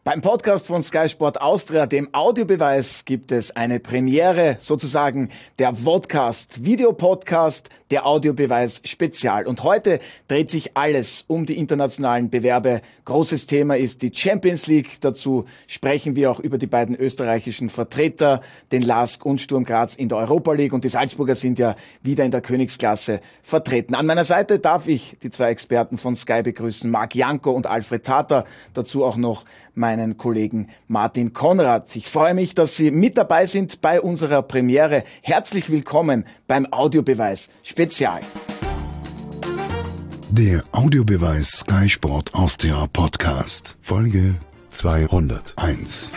Beim Podcast von Sky Sport Austria, dem Audiobeweis, gibt es eine Premiere, sozusagen der Vodcast, Videopodcast, der Audiobeweis Spezial. Und heute dreht sich alles um die internationalen Bewerbe. Großes Thema ist die Champions League. Dazu sprechen wir auch über die beiden österreichischen Vertreter, den LASK und Sturm Graz in der Europa League. Und die Salzburger sind ja wieder in der Königsklasse vertreten. An meiner Seite darf ich die zwei Experten von Sky begrüßen, Marc Janko und Alfred Tatar. Dazu auch noch meinen Kollegen Martin Konrad. Ich freue mich, dass Sie mit dabei sind bei unserer Premiere. Herzlich willkommen beim Audiobeweis Spezial. Der Audiobeweis Sky Sport Austria Podcast, Folge 201.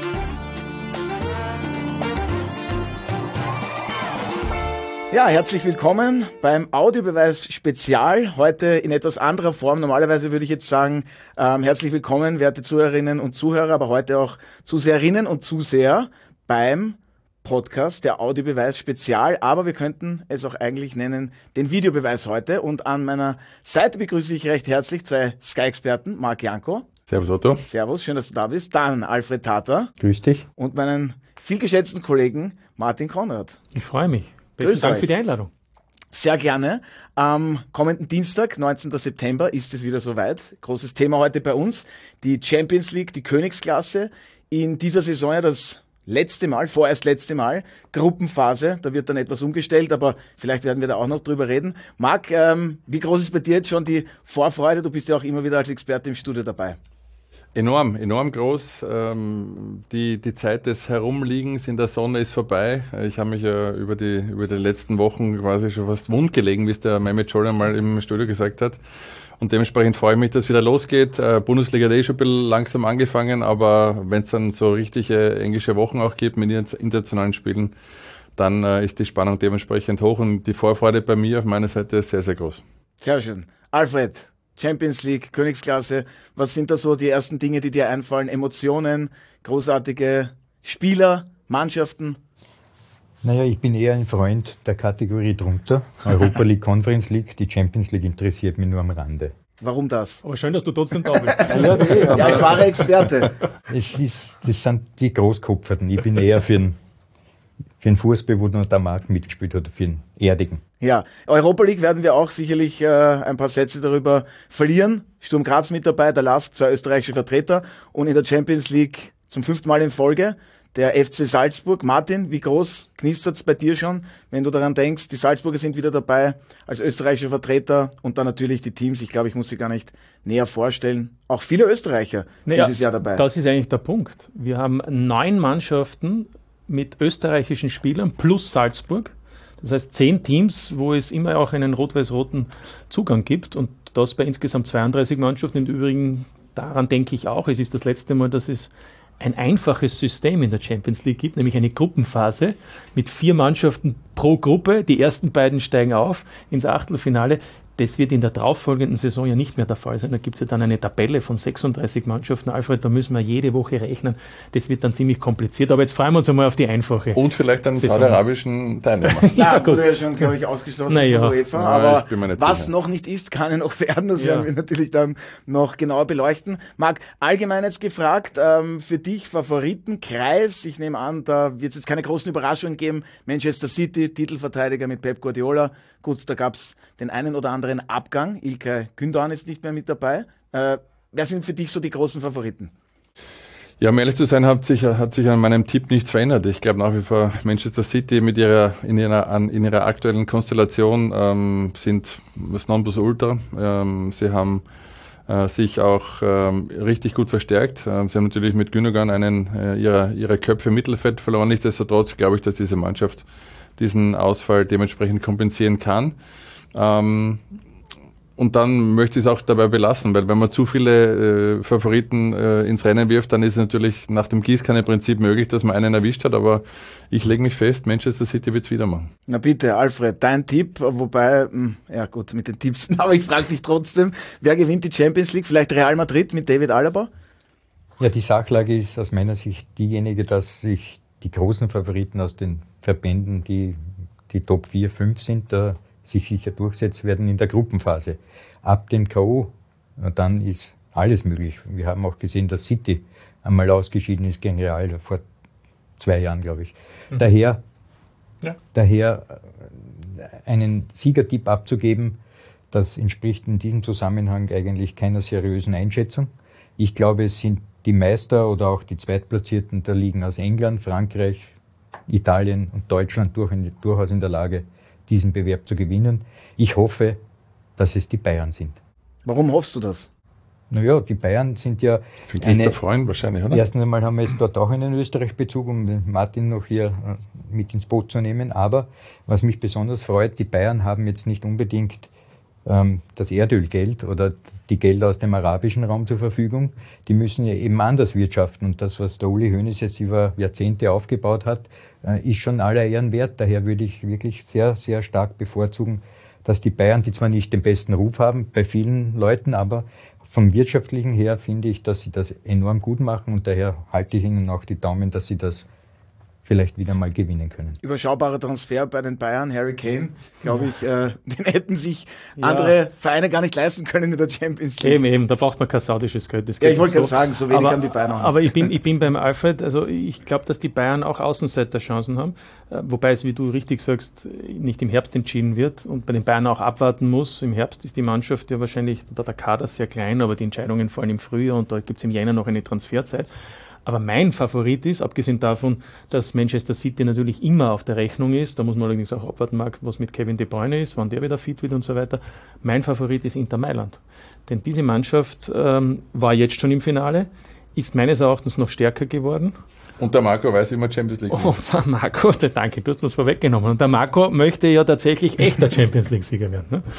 Ja, herzlich willkommen beim Audiobeweis Spezial, heute in etwas anderer Form. Normalerweise würde ich jetzt sagen, herzlich willkommen, werte Zuhörerinnen und Zuhörer, aber heute auch Zuseherinnen und Zuseher beim Podcast, der Audiobeweis Spezial. Aber wir könnten es auch eigentlich nennen, den Videobeweis heute. Und an meiner Seite begrüße ich recht herzlich zwei Sky-Experten, Marc Janko. Servus Otto. Servus, schön, dass du da bist. Dann Alfred Tatar. Grüß dich. Und meinen vielgeschätzten Kollegen Martin Konrad. Ich freue mich. Besten Dank für die Einladung. Sehr gerne. Am kommenden Dienstag, 19. September, ist es wieder soweit. Großes Thema heute bei uns. Die Champions League, die Königsklasse. In dieser Saison ja das vorerst letzte Mal, Gruppenphase. Da wird dann etwas umgestellt, aber vielleicht werden wir da auch noch drüber reden. Marc, wie groß ist bei dir jetzt schon die Vorfreude? Du bist ja auch immer wieder als Experte im Studio dabei. Enorm groß. Die Zeit des Herumliegens in der Sonne ist vorbei. Ich habe mich ja über die letzten Wochen quasi schon fast wund gelegen, wie es der Mehmet Scholl mal im Studio gesagt hat. Und dementsprechend freue ich mich, dass es wieder losgeht. Bundesliga hat schon ein bisschen langsam angefangen, aber wenn es dann so richtige englische Wochen auch gibt mit internationalen Spielen, dann ist die Spannung dementsprechend hoch und die Vorfreude bei mir auf meiner Seite ist sehr, sehr groß. Sehr schön. Alfred, Champions League, Königsklasse, was sind da so die ersten Dinge, die dir einfallen? Emotionen, großartige Spieler, Mannschaften? Naja, ich bin eher ein Freund der Kategorie drunter. Europa League, Conference League, die Champions League interessiert mich nur am Rande. Warum das? Aber schön, dass du trotzdem da bist. Ja, ich war Experte. Das sind die Großkopferten. Ich bin eher für den Fußball, wo noch der Markt mitgespielt hat, für den Erdigen. Ja, Europa League werden wir auch sicherlich ein paar Sätze darüber verlieren. Sturm Graz mit dabei, der LASK, zwei österreichische Vertreter. Und in der Champions League zum 5. Mal in Folge der FC Salzburg. Martin, wie groß knistert's bei dir schon, wenn du daran denkst, die Salzburger sind wieder dabei als österreichische Vertreter und dann natürlich die Teams. Ich glaube, ich muss sie gar nicht näher vorstellen. Auch viele Österreicher dieses Jahr dabei. Das ist eigentlich der Punkt. Wir haben 9 Mannschaften mit österreichischen Spielern plus Salzburg. Das heißt 10 Teams, wo es immer auch einen rot-weiß-roten Zugang gibt und das bei insgesamt 32 Mannschaften. Im Übrigen, daran denke ich auch, es ist das letzte Mal, dass es ein einfaches System in der Champions League gibt, nämlich eine Gruppenphase mit 4 Mannschaften pro Gruppe. Die ersten beiden steigen auf ins Achtelfinale. Das wird in der darauffolgenden Saison ja nicht mehr der Fall sein. Da gibt es ja dann eine Tabelle von 36 Mannschaften. Alfred, da müssen wir jede Woche rechnen. Das wird dann ziemlich kompliziert. Aber jetzt freuen wir uns einmal auf die einfache. Und vielleicht einen saudi-arabischen Teilnehmer. Ja, gut. Wurde ja schon, glaube ich, ausgeschlossen von UEFA. Ja, aber was sicher noch nicht ist, kann ja noch werden. Das werden wir natürlich dann noch genauer beleuchten. Marc, allgemein jetzt gefragt, für dich Favoritenkreis. Ich nehme an, da wird es jetzt keine großen Überraschungen geben. Manchester City, Titelverteidiger mit Pep Guardiola. Gut, da gab es den einen oder anderen Abgang. İlkay Gündoğan ist nicht mehr mit dabei. Wer sind für dich so die großen Favoriten? Ja, um ehrlich zu sein, hat sich an meinem Tipp nichts verändert. Ich glaube nach wie vor, Manchester City in ihrer aktuellen Konstellation sind das Nonplusultra. Sie haben sich auch richtig gut verstärkt. Sie haben natürlich mit Gündoğan einen ihrer Köpfe im Mittelfeld verloren. Nichtsdestotrotz glaube ich, dass diese Mannschaft diesen Ausfall dementsprechend kompensieren kann. Und dann möchte ich es auch dabei belassen, weil wenn man zu viele Favoriten ins Rennen wirft, dann ist es natürlich nach dem Gießkannenprinzip möglich, dass man einen erwischt hat, aber ich lege mich fest, Manchester City wird es wieder machen. Na bitte, Alfred, dein Tipp, wobei, ja gut, mit den Tipps, aber ich frage dich trotzdem, wer gewinnt die Champions League? Vielleicht Real Madrid mit David Alaba? Ja, die Sachlage ist aus meiner Sicht diejenige, dass sich die großen Favoriten aus den Verbänden, die Top 4, 5 sind, sich sicher durchsetzen werden in der Gruppenphase. Ab dem K.O. dann ist alles möglich. Wir haben auch gesehen, dass City einmal ausgeschieden ist gegen Real vor 2 Jahren, glaube ich. Daher einen Siegertipp abzugeben, das entspricht in diesem Zusammenhang eigentlich keiner seriösen Einschätzung. Ich glaube, es sind die Meister oder auch die Zweitplatzierten der Ligen aus England, Frankreich, Italien und Deutschland durchaus in der Lage, diesen Bewerb zu gewinnen. Ich hoffe, dass es die Bayern sind. Warum hoffst du das? Naja, die Bayern sind ja eine Freund wahrscheinlich, oder? Erstens einmal haben wir jetzt dort auch einen Österreich-Bezug, um den Martin noch hier mit ins Boot zu nehmen. Aber was mich besonders freut, die Bayern haben jetzt nicht unbedingt das Erdölgeld oder die Gelder aus dem arabischen Raum zur Verfügung. Die müssen ja eben anders wirtschaften. Und das, was der Uli Hoeneß jetzt über Jahrzehnte aufgebaut hat, ist schon aller Ehren wert. Daher würde ich wirklich sehr, sehr stark bevorzugen, dass die Bayern, die zwar nicht den besten Ruf haben bei vielen Leuten, aber vom Wirtschaftlichen her finde ich, dass sie das enorm gut machen. Und daher halte ich ihnen auch die Daumen, dass sie das vielleicht wieder mal gewinnen können. Überschaubarer Transfer bei den Bayern, Harry Kane, glaube ich, den hätten sich andere Vereine gar nicht leisten können in der Champions League. Eben, da braucht man kein saudisches Geld. Das ich wollte gerade sagen, so wenig haben die Bayern auch nicht. Aber ich bin beim Alfred, also ich glaube, dass die Bayern auch Außenseiterchancen haben, wobei es, wie du richtig sagst, nicht im Herbst entschieden wird und bei den Bayern auch abwarten muss. Im Herbst ist die Mannschaft ja wahrscheinlich, der Kader sehr klein, aber die Entscheidungen fallen im Frühjahr und da gibt es im Jänner noch eine Transferzeit. Aber mein Favorit ist, abgesehen davon, dass Manchester City natürlich immer auf der Rechnung ist, da muss man allerdings auch abwarten, was mit Kevin De Bruyne ist, wann der wieder fit wird und so weiter. Mein Favorit ist Inter Mailand. Denn diese Mannschaft war jetzt schon im Finale, ist meines Erachtens noch stärker geworden. Und der Marco weiß, wie man Champions League gewinnt. Und der Marco, danke, du hast mir das vorweggenommen. Und der Marco möchte ja tatsächlich echter Champions League-Sieger werden. Ne?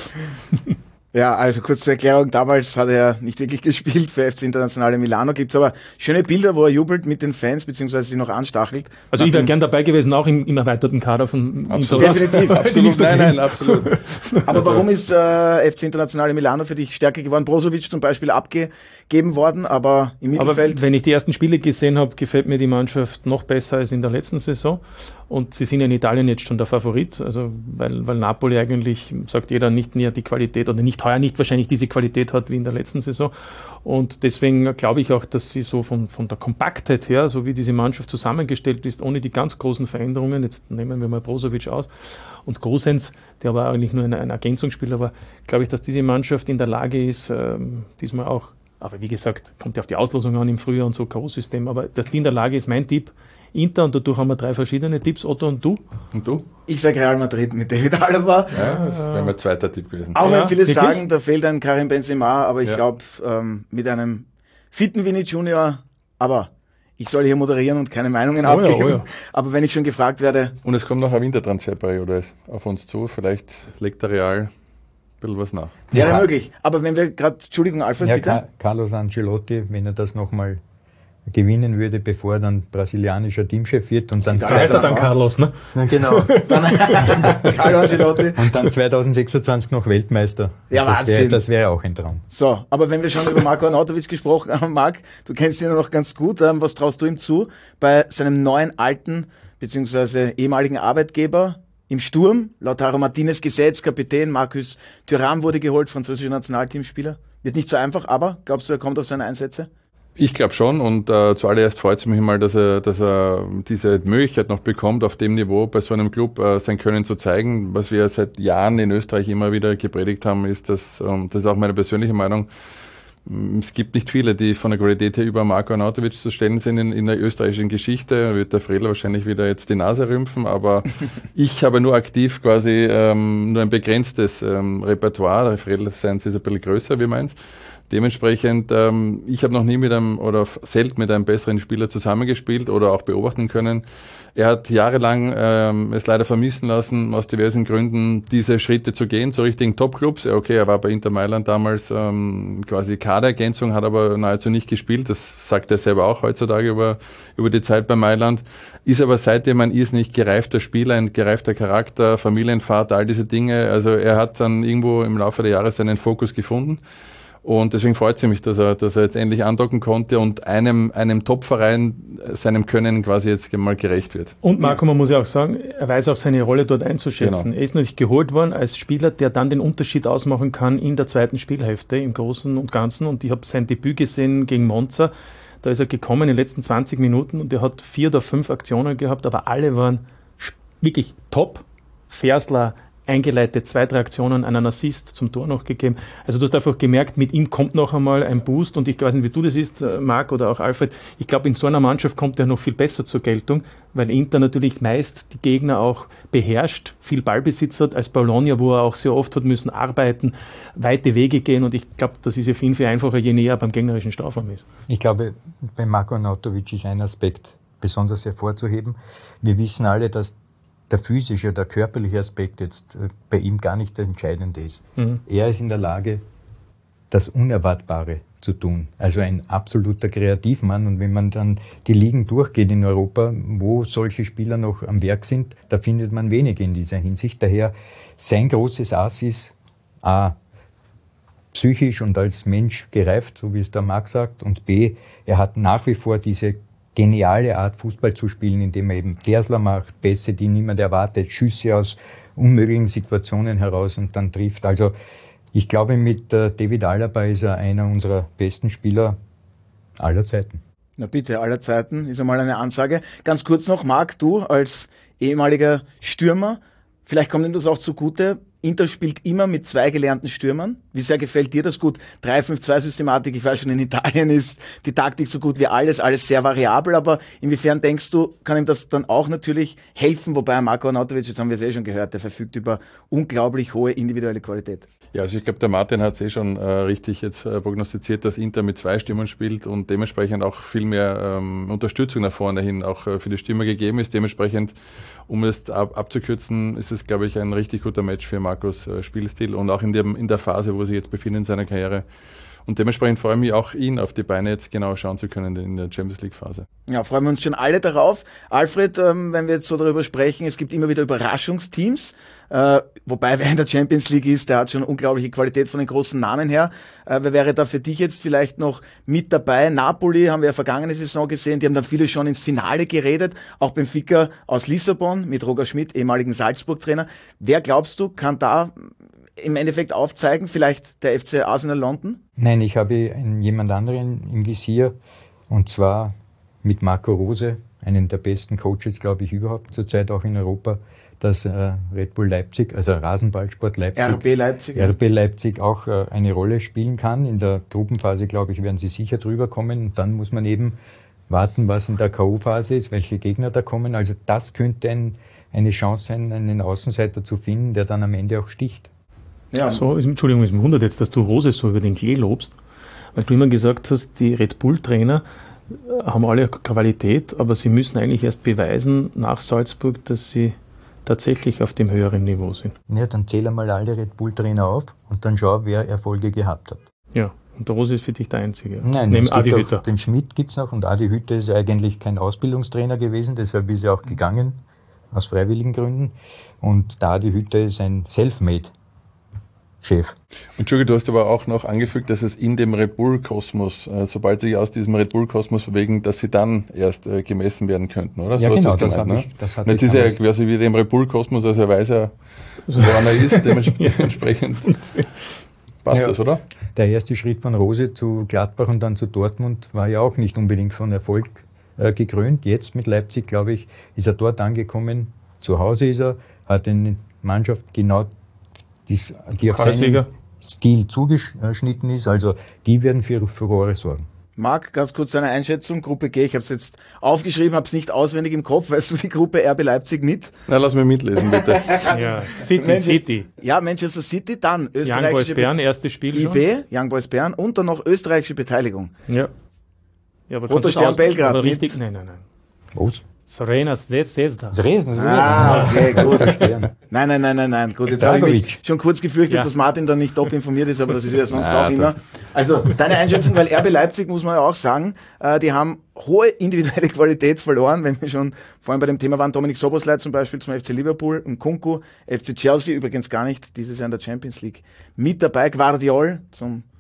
Ja, also kurz zur Erklärung, damals hat er nicht wirklich gespielt für FC Internazionale Milano, gibt's aber schöne Bilder, wo er jubelt mit den Fans, beziehungsweise sie noch anstachelt. Also ich wäre gern dabei gewesen, auch im erweiterten Kader von Definitiv, absolut. Nein, absolut. Aber warum ist FC Internazionale Milano für dich stärker geworden? Brozovic zum Beispiel abgegeben worden, aber im Mittelfeld... Aber wenn ich die ersten Spiele gesehen habe, gefällt mir die Mannschaft noch besser als in der letzten Saison. Und sie sind ja in Italien jetzt schon der Favorit, also weil Napoli eigentlich, sagt jeder, nicht mehr die Qualität oder nicht heuer nicht wahrscheinlich diese Qualität hat wie in der letzten Saison. Und deswegen glaube ich auch, dass sie so von der Kompaktheit her, so wie diese Mannschaft zusammengestellt ist, ohne die ganz großen Veränderungen, jetzt nehmen wir mal Brozovic aus und Gosens, der war eigentlich nur ein Ergänzungsspieler, aber glaube ich, dass diese Mannschaft in der Lage ist, diesmal auch, aber wie gesagt, kommt ja auf die Auslosung an im Frühjahr und so, K.O.-System, aber dass die in der Lage ist, mein Tipp, Inter, und dadurch haben wir 3 verschiedene Tipps. Otto, und du? Und du? Ich sage Real Madrid mit David Alaba. Ja, das wäre mein zweiter Tipp gewesen. Auch wenn viele sagen, da fehlt ein Karim Benzema, aber ich glaube, mit einem fitten Vini Junior, aber ich soll hier moderieren und keine Meinungen abgeben. Ja. Aber wenn ich schon gefragt werde... Und es kommt noch eine Wintertransferperiode auf uns zu, vielleicht legt der Real ein bisschen was nach. Wäre möglich, aber wenn wir gerade, Entschuldigung, Alfred, bitte. Carlos Ancelotti, wenn er das nochmal gewinnen würde, bevor er dann brasilianischer Teamchef wird und dann... So heißt er dann Carlos, ne? Ja, genau. Carlo Ancelotti. Und dann 2026 noch Weltmeister. Ja, das wäre auch ein Traum. So, aber wenn wir schon über Marko Arnautovic gesprochen haben, Marc, du kennst ihn noch ganz gut, was traust du ihm zu bei seinem neuen alten bzw. ehemaligen Arbeitgeber im Sturm? Lautaro Martinez gesetzt, Kapitän, Marcus Thuram wurde geholt, französischer Nationalteamspieler. Wird nicht so einfach, aber glaubst du, er kommt auf seine Einsätze? Ich glaube schon, und zuallererst freut es mich mal, dass er diese Möglichkeit noch bekommt, auf dem Niveau bei so einem Club sein Können zu zeigen. Was wir seit Jahren in Österreich immer wieder gepredigt haben, ist, dass, das ist auch meine persönliche Meinung, es gibt nicht viele, die von der Qualität her über Marko Arnautovic zu stellen sind in der österreichischen Geschichte. Da wird der Fredl wahrscheinlich wieder jetzt die Nase rümpfen, aber ich habe nur aktiv quasi nur ein begrenztes Repertoire. Der Fredl seins ist ein bisschen größer wie meins. Dementsprechend, ich habe noch nie selten mit einem besseren Spieler zusammengespielt oder auch beobachten können. Er hat jahrelang es leider vermissen lassen, aus diversen Gründen diese Schritte zu gehen, zu richtigen Top-Clubs. Okay, er war bei Inter Mailand damals quasi Kaderergänzung, hat aber nahezu nicht gespielt. Das sagt er selber auch heutzutage über die Zeit bei Mailand. Ist aber seitdem ein irrsinnig gereifter Spieler, ein gereifter Charakter, Familienvater, all diese Dinge. Also er hat dann irgendwo im Laufe der Jahre seinen Fokus gefunden. Und deswegen freut es mich, dass er jetzt endlich andocken konnte und einem Top-Verein seinem Können quasi jetzt mal gerecht wird. Und Marco, man muss ja auch sagen, er weiß auch seine Rolle dort einzuschätzen. Genau. Er ist natürlich geholt worden als Spieler, der dann den Unterschied ausmachen kann in der zweiten Spielhälfte im Großen und Ganzen. Und ich habe sein Debüt gesehen gegen Monza. Da ist er gekommen in den letzten 20 Minuten und er hat 4 oder 5 Aktionen gehabt, aber alle waren wirklich top. Fersler eingeleitet, 2, 3 Aktionen, einen Assist zum Tor noch gegeben. Also du hast einfach gemerkt, mit ihm kommt noch einmal ein Boost und ich weiß nicht, wie du das siehst, Marc oder auch Alfred, ich glaube, in so einer Mannschaft kommt er noch viel besser zur Geltung, weil Inter natürlich meist die Gegner auch beherrscht, viel Ballbesitz hat, als Bologna, wo er auch sehr oft hat müssen arbeiten, weite Wege gehen und ich glaube, das ist ja viel, viel einfacher, je näher beim gegnerischen Strafraum ist. Ich glaube, bei Marko Arnautovic ist ein Aspekt besonders hervorzuheben. Wir wissen alle, dass der physische, der körperliche Aspekt jetzt bei ihm gar nicht der entscheidende ist. Er ist in der Lage, das Unerwartbare zu tun. Also ein absoluter Kreativmann. Und wenn man dann die Ligen durchgeht in Europa, wo solche Spieler noch am Werk sind, da findet man wenige in dieser Hinsicht. Daher sein großes Ass ist A, psychisch und als Mensch gereift, so wie es der Marc sagt, und B, er hat nach wie vor diese geniale Art, Fußball zu spielen, indem er eben Fersler macht, Pässe, die niemand erwartet, Schüsse aus unmöglichen Situationen heraus und dann trifft. Also ich glaube, mit David Alaba ist er einer unserer besten Spieler aller Zeiten. Na bitte, aller Zeiten ist einmal eine Ansage. Ganz kurz noch, Marc, du als ehemaliger Stürmer, vielleicht kommt Ihnen das auch zugute, Inter spielt immer mit 2 gelernten Stürmern. Wie sehr gefällt dir das gut? 3-5-2-Systematik, ich weiß schon, in Italien ist die Taktik so gut wie alles sehr variabel, aber inwiefern denkst du, kann ihm das dann auch natürlich helfen? Wobei Marko Arnautovic, jetzt haben wir es schon gehört, der verfügt über unglaublich hohe individuelle Qualität. Ja, also ich glaube, der Martin hat es schon richtig jetzt prognostiziert, dass Inter mit 2 Stürmern spielt und dementsprechend auch viel mehr Unterstützung nach vorne hin auch für die Stürmer gegeben ist. Dementsprechend, um es abzukürzen, ist es, glaube ich, ein richtig guter Match für Marcos Spielstil und auch in der Phase, wo er sich jetzt befindet in seiner Karriere. Und dementsprechend freue ich mich auch, ihn auf die Beine jetzt genau schauen zu können in der Champions League Phase. Ja, freuen wir uns schon alle darauf. Alfred, wenn wir jetzt so darüber sprechen, es gibt immer wieder Überraschungsteams, wobei wer in der Champions League ist, der hat schon unglaubliche Qualität von den großen Namen her. Wer wäre da für dich jetzt vielleicht noch mit dabei? Napoli haben wir ja vergangene Saison gesehen, die haben dann viele schon ins Finale geredet, auch Benfica aus Lissabon mit Roger Schmidt, ehemaligen Salzburg-Trainer. Wer glaubst du, kann da im Endeffekt aufzeigen, vielleicht der FC Arsenal London? Nein, ich habe jemand anderen im Visier, und zwar mit Marco Rose, einen der besten Coaches, glaube ich, überhaupt zurzeit auch in Europa, dass Red Bull Leipzig, also Rasenballsport Leipzig, RB Leipzig auch eine Rolle spielen kann. In der Gruppenphase, glaube ich, werden sie sicher drüber kommen. Und dann muss man eben warten, was in der K.O.-Phase ist, welche Gegner da kommen. Also das könnte eine Chance sein, einen Außenseiter zu finden, der dann am Ende auch sticht. Ja. So, Entschuldigung, es wundert jetzt, dass du Rose so über den Klee lobst, weil du immer gesagt hast, die Red Bull-Trainer haben alle Qualität, aber sie müssen eigentlich erst beweisen nach Salzburg, dass sie tatsächlich auf dem höheren Niveau sind. Ja, dann zähl einmal alle Red Bull-Trainer auf und dann schau, wer Erfolge gehabt hat. Ja, und der Rose ist für dich der Einzige. Nein, neben Adi Hütter. Den Schmidt gibt es noch und Adi Hütter ist eigentlich kein Ausbildungstrainer gewesen, deshalb ist er auch gegangen, aus freiwilligen Gründen. Und der Adi Hütter ist ein Selfmade Chef. Entschuldige, du hast aber auch noch angefügt, dass es in dem Red Bull-Kosmos, sobald sie aus diesem Red Bull-Kosmos bewegen, dass sie dann erst gemessen werden könnten, oder? Ja, so genau, das hat jetzt ist ja quasi wie dem Red Bull-Kosmos, also er weiß ja, woran er ist, dementsprechend passt das, oder? Der erste Schritt von Rose zu Gladbach und dann zu Dortmund war ja auch nicht unbedingt von Erfolg gekrönt. Jetzt mit Leipzig, glaube ich, ist er dort angekommen, zu Hause ist er, hat eine Mannschaft genau die auf seinen Stil zugeschnitten ist, also die werden für Furore sorgen. Marc, ganz kurz deine Einschätzung, Gruppe G, ich habe es jetzt aufgeschrieben, habe es nicht auswendig im Kopf, weißt du die Gruppe RB Leipzig mit? Na, lass mich mitlesen, bitte. Ja, City. Ja, Manchester City, dann österreichische Young Boys Bern, erstes Spiel IB, schon. Young Boys Bern und dann noch österreichische Beteiligung. Ja. Aber Roter Stern Belgrad. Richtig, nein. Was? Zvezda. Zvezda. Okay, gut. Nein. Gut, jetzt habe ich mich schon kurz gefürchtet, dass Martin dann nicht top informiert ist, aber das ist ja sonst auch immer. Also, deine Einschätzung, weil RB Leipzig, muss man ja auch sagen, die haben hohe individuelle Qualität verloren, wenn wir schon vorhin bei dem Thema waren. Dominik Szoboszlai zum Beispiel zum FC Liverpool, Nkunku, FC Chelsea, übrigens gar nicht dieses Jahr in der Champions League mit dabei. Guardiol zum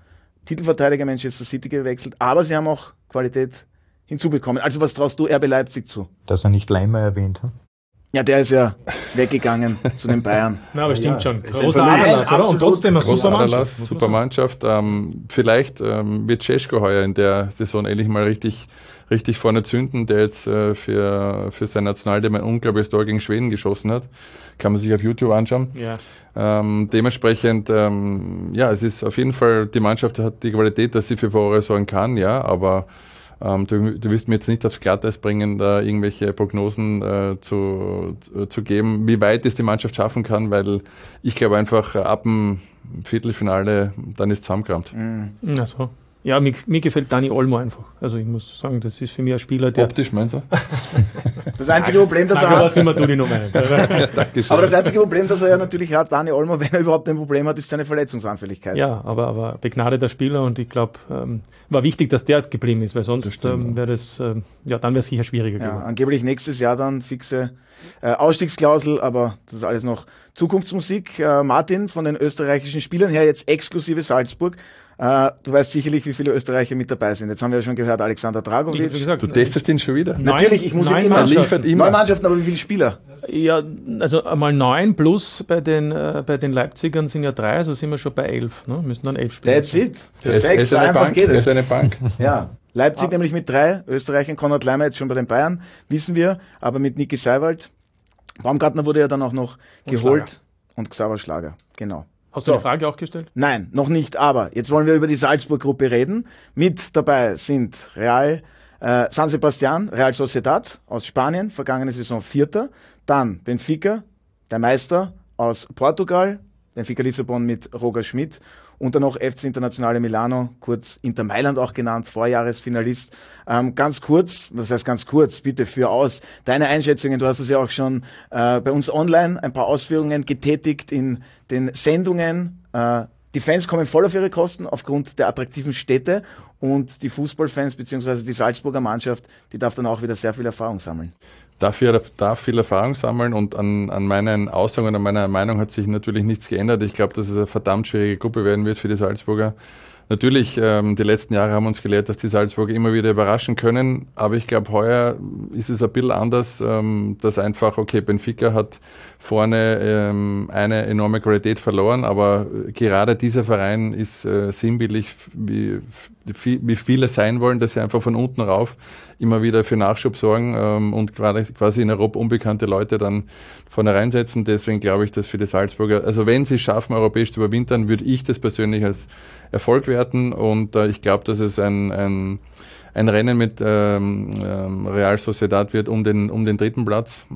Titelverteidiger Manchester City gewechselt, aber sie haben auch Qualität hinzubekommen. Also was traust du RB Leipzig zu? Dass er nicht Leimer erwähnt hat. Ja, der ist ja weggegangen zu den Bayern. Na, aber stimmt schon. Nein, Großer Adalas, oder? Und absolut. trotzdem eine super Adalas, Mannschaft. muss man super sagen. Mannschaft. Vielleicht wird Cesko heuer in der Saison endlich mal richtig vorne zünden, der jetzt für sein Nationalteam ein unglaubliches Tor gegen Schweden geschossen hat. Kann man sich auf YouTube anschauen. Ja. Dementsprechend, es ist auf jeden Fall, die Mannschaft hat die Qualität, dass sie für Furore sorgen kann, ja, aber du wirst mir jetzt nicht aufs Glatteis bringen, da irgendwelche Prognosen zu geben, wie weit es die Mannschaft schaffen kann, weil ich glaube einfach, ab dem Viertelfinale, dann ist es zusammengekramt. Ach so. Ja, mir gefällt Dani Olmo einfach. Also ich muss sagen, das ist für mich ein Spieler, der... Optisch, meinst du? Das einzige Problem, das er Danke, hat, was immer du die Nummer hast. Dankeschön. aber das einzige Problem, das er ja natürlich hat, Dani Olmo, wenn er überhaupt ein Problem hat, ist seine Verletzungsanfälligkeit. Ja, aber begnadeter Spieler und ich glaube, war wichtig, dass der geblieben ist, weil sonst wäre das, dann wäre es sicher schwieriger Ja, geworden. angeblich nächstes Jahr dann fixe Ausstiegsklausel, aber das ist alles noch Zukunftsmusik. Martin, von den österreichischen Spielern her jetzt exklusive Salzburg. Du weißt sicherlich, wie viele Österreicher mit dabei sind. Jetzt haben wir ja schon gehört, Alexander Wie Dragovic. gesagt, Du testest ihn schon wieder? Natürlich, ich muss ihn neun immer Mannschaften. liefert immer. 9 Mannschaften, aber wie viele Spieler? Ja, also einmal 9 plus bei den Leipzigern sind ja 3, also sind wir schon bei 11. Ne? Müssen dann 11 Spieler. That's it. Er ist Perfekt, so eine einfach Bank, geht er es. ist eine Bank. Ja, Leipzig nämlich mit 3, Österreichern, Konrad Leimer jetzt schon bei den Bayern, wissen wir, aber mit Niki Seiwald. Baumgartner wurde ja dann auch noch geholt und Xaver Schlager, genau. Hast du die Frage auch gestellt? Nein, noch nicht, aber jetzt wollen wir über die Salzburg-Gruppe reden. Mit dabei sind San Sebastian, Real Sociedad aus Spanien, vergangene Saison 4. Dann Benfica, der Meister aus Portugal, Benfica Lissabon mit Roger Schmidt. Und dann noch FC Internazionale Milano, kurz Inter Mailand auch genannt, Vorjahresfinalist. Ganz kurz, was heißt ganz kurz, bitte führ aus deine Einschätzungen. Du hast es ja auch schon bei uns online ein paar Ausführungen getätigt in den Sendungen. Die Fans kommen voll auf ihre Kosten aufgrund der attraktiven Städte und die Fußballfans bzw. die Salzburger Mannschaft, die darf dann auch wieder sehr viel Erfahrung sammeln. Darf viel Erfahrung sammeln und an meinen Aussagen und an meiner Meinung hat sich natürlich nichts geändert. Ich glaube, dass es eine verdammt schwierige Gruppe werden wird für die Salzburger. Natürlich, die letzten Jahre haben uns gelehrt, dass die Salzburger immer wieder überraschen können, aber ich glaube, heuer ist es ein bisschen anders, dass einfach, okay, Benfica hat vorne eine enorme Qualität verloren, aber gerade dieser Verein ist sinnbildlich, wie viele sein wollen, dass sie einfach von unten rauf immer wieder für Nachschub sorgen und gerade quasi in Europa unbekannte Leute dann vorne reinsetzen. Deswegen glaube ich, dass für die Salzburger, also wenn sie es schaffen, europäisch zu überwintern, würde ich das persönlich als Erfolg werten und ich glaube, dass es ein Rennen mit Real Sociedad wird um den 3. Platz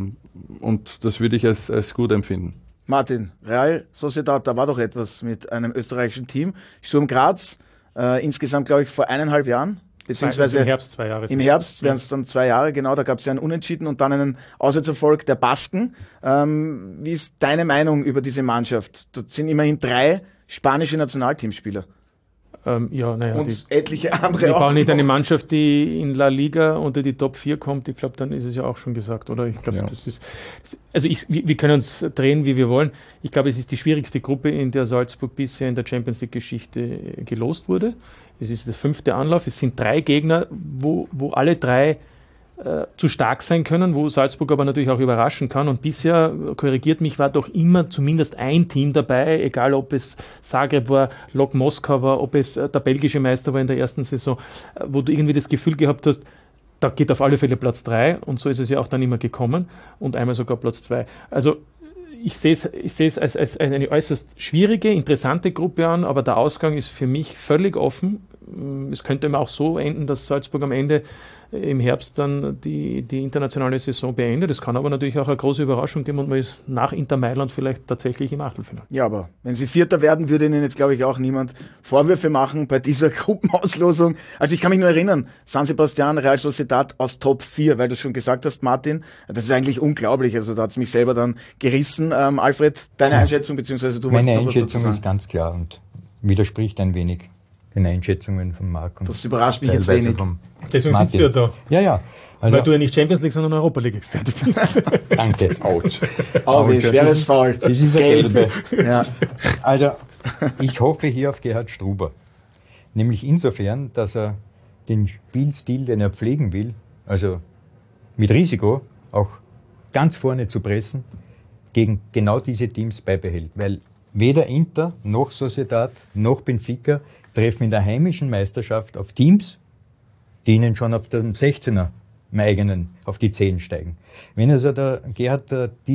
und das würde ich als gut empfinden. Martin, Real Sociedad, da war doch etwas mit einem österreichischen Team. Sturm Graz, insgesamt glaube ich vor 1,5 Jahren. Beziehungsweise im Herbst 2 Jahre. Im Herbst wären es dann 2 Jahre, genau, da gab es ja einen Unentschieden und dann einen Auswärtserfolg der Basken. Wie ist deine Meinung über diese Mannschaft? Dort sind immerhin 3 spanische Nationalteamspieler. Und etliche andere wir auch. brauchen nicht eine Mannschaft, die in La Liga unter die Top 4 kommt. Ich glaube, dann ist es ja auch schon gesagt, oder? Ich glaube, das ist. Also wir können uns drehen, wie wir wollen. Ich glaube, es ist die schwierigste Gruppe, in der Salzburg bisher in der Champions League-Geschichte gelost wurde. Es ist der 5. Anlauf. Es sind 3 Gegner, wo alle 3 zu stark sein können, wo Salzburg aber natürlich auch überraschen kann. Und bisher, korrigiert mich, war doch immer zumindest ein Team dabei, egal ob es Zagreb war, Lok Moskau war, ob es der belgische Meister war in der ersten Saison, wo du irgendwie das Gefühl gehabt hast, da geht auf alle Fälle Platz 3 und so ist es ja auch dann immer gekommen und einmal sogar Platz 2. Also ich sehe es als eine äußerst schwierige, interessante Gruppe an, aber der Ausgang ist für mich völlig offen. Es könnte immer auch so enden, dass Salzburg am Ende im Herbst dann die internationale Saison beendet. Es kann aber natürlich auch eine große Überraschung geben und man ist nach Inter Mailand vielleicht tatsächlich im Achtelfinale. Ja, aber wenn sie Vierter werden, würde ihnen jetzt, glaube ich, auch niemand Vorwürfe machen bei dieser Gruppenauslosung. Also ich kann mich nur erinnern, San Sebastian, Real Sociedad aus Top 4, weil du schon gesagt hast, Martin, das ist eigentlich unglaublich. Also da hat es mich selber dann gerissen. Alfred, deine Einschätzung, beziehungsweise du wolltest noch was dazu sagen? Meine Einschätzung ist ganz klar und widerspricht ein wenig den Einschätzungen von Marc. Und das überrascht mich jetzt wenig. Deswegen sitzt du ja da. Ja. Also, weil du ja nicht Champions League, sondern Europa League-Experte bist. Danke. Autsch. Ein schweres Foul. Das ist eine gelbe. Ja. Also, ich hoffe hier auf Gerhard Struber. Nämlich insofern, dass er den Spielstil, den er pflegen will, also mit Risiko auch ganz vorne zu pressen, gegen genau diese Teams beibehält. Weil weder Inter noch Sociedad noch Benfica treffen in der heimischen Meisterschaft auf Teams, die ihnen schon auf den 16er im eigenen auf die 10 steigen. Wenn also der Gerhard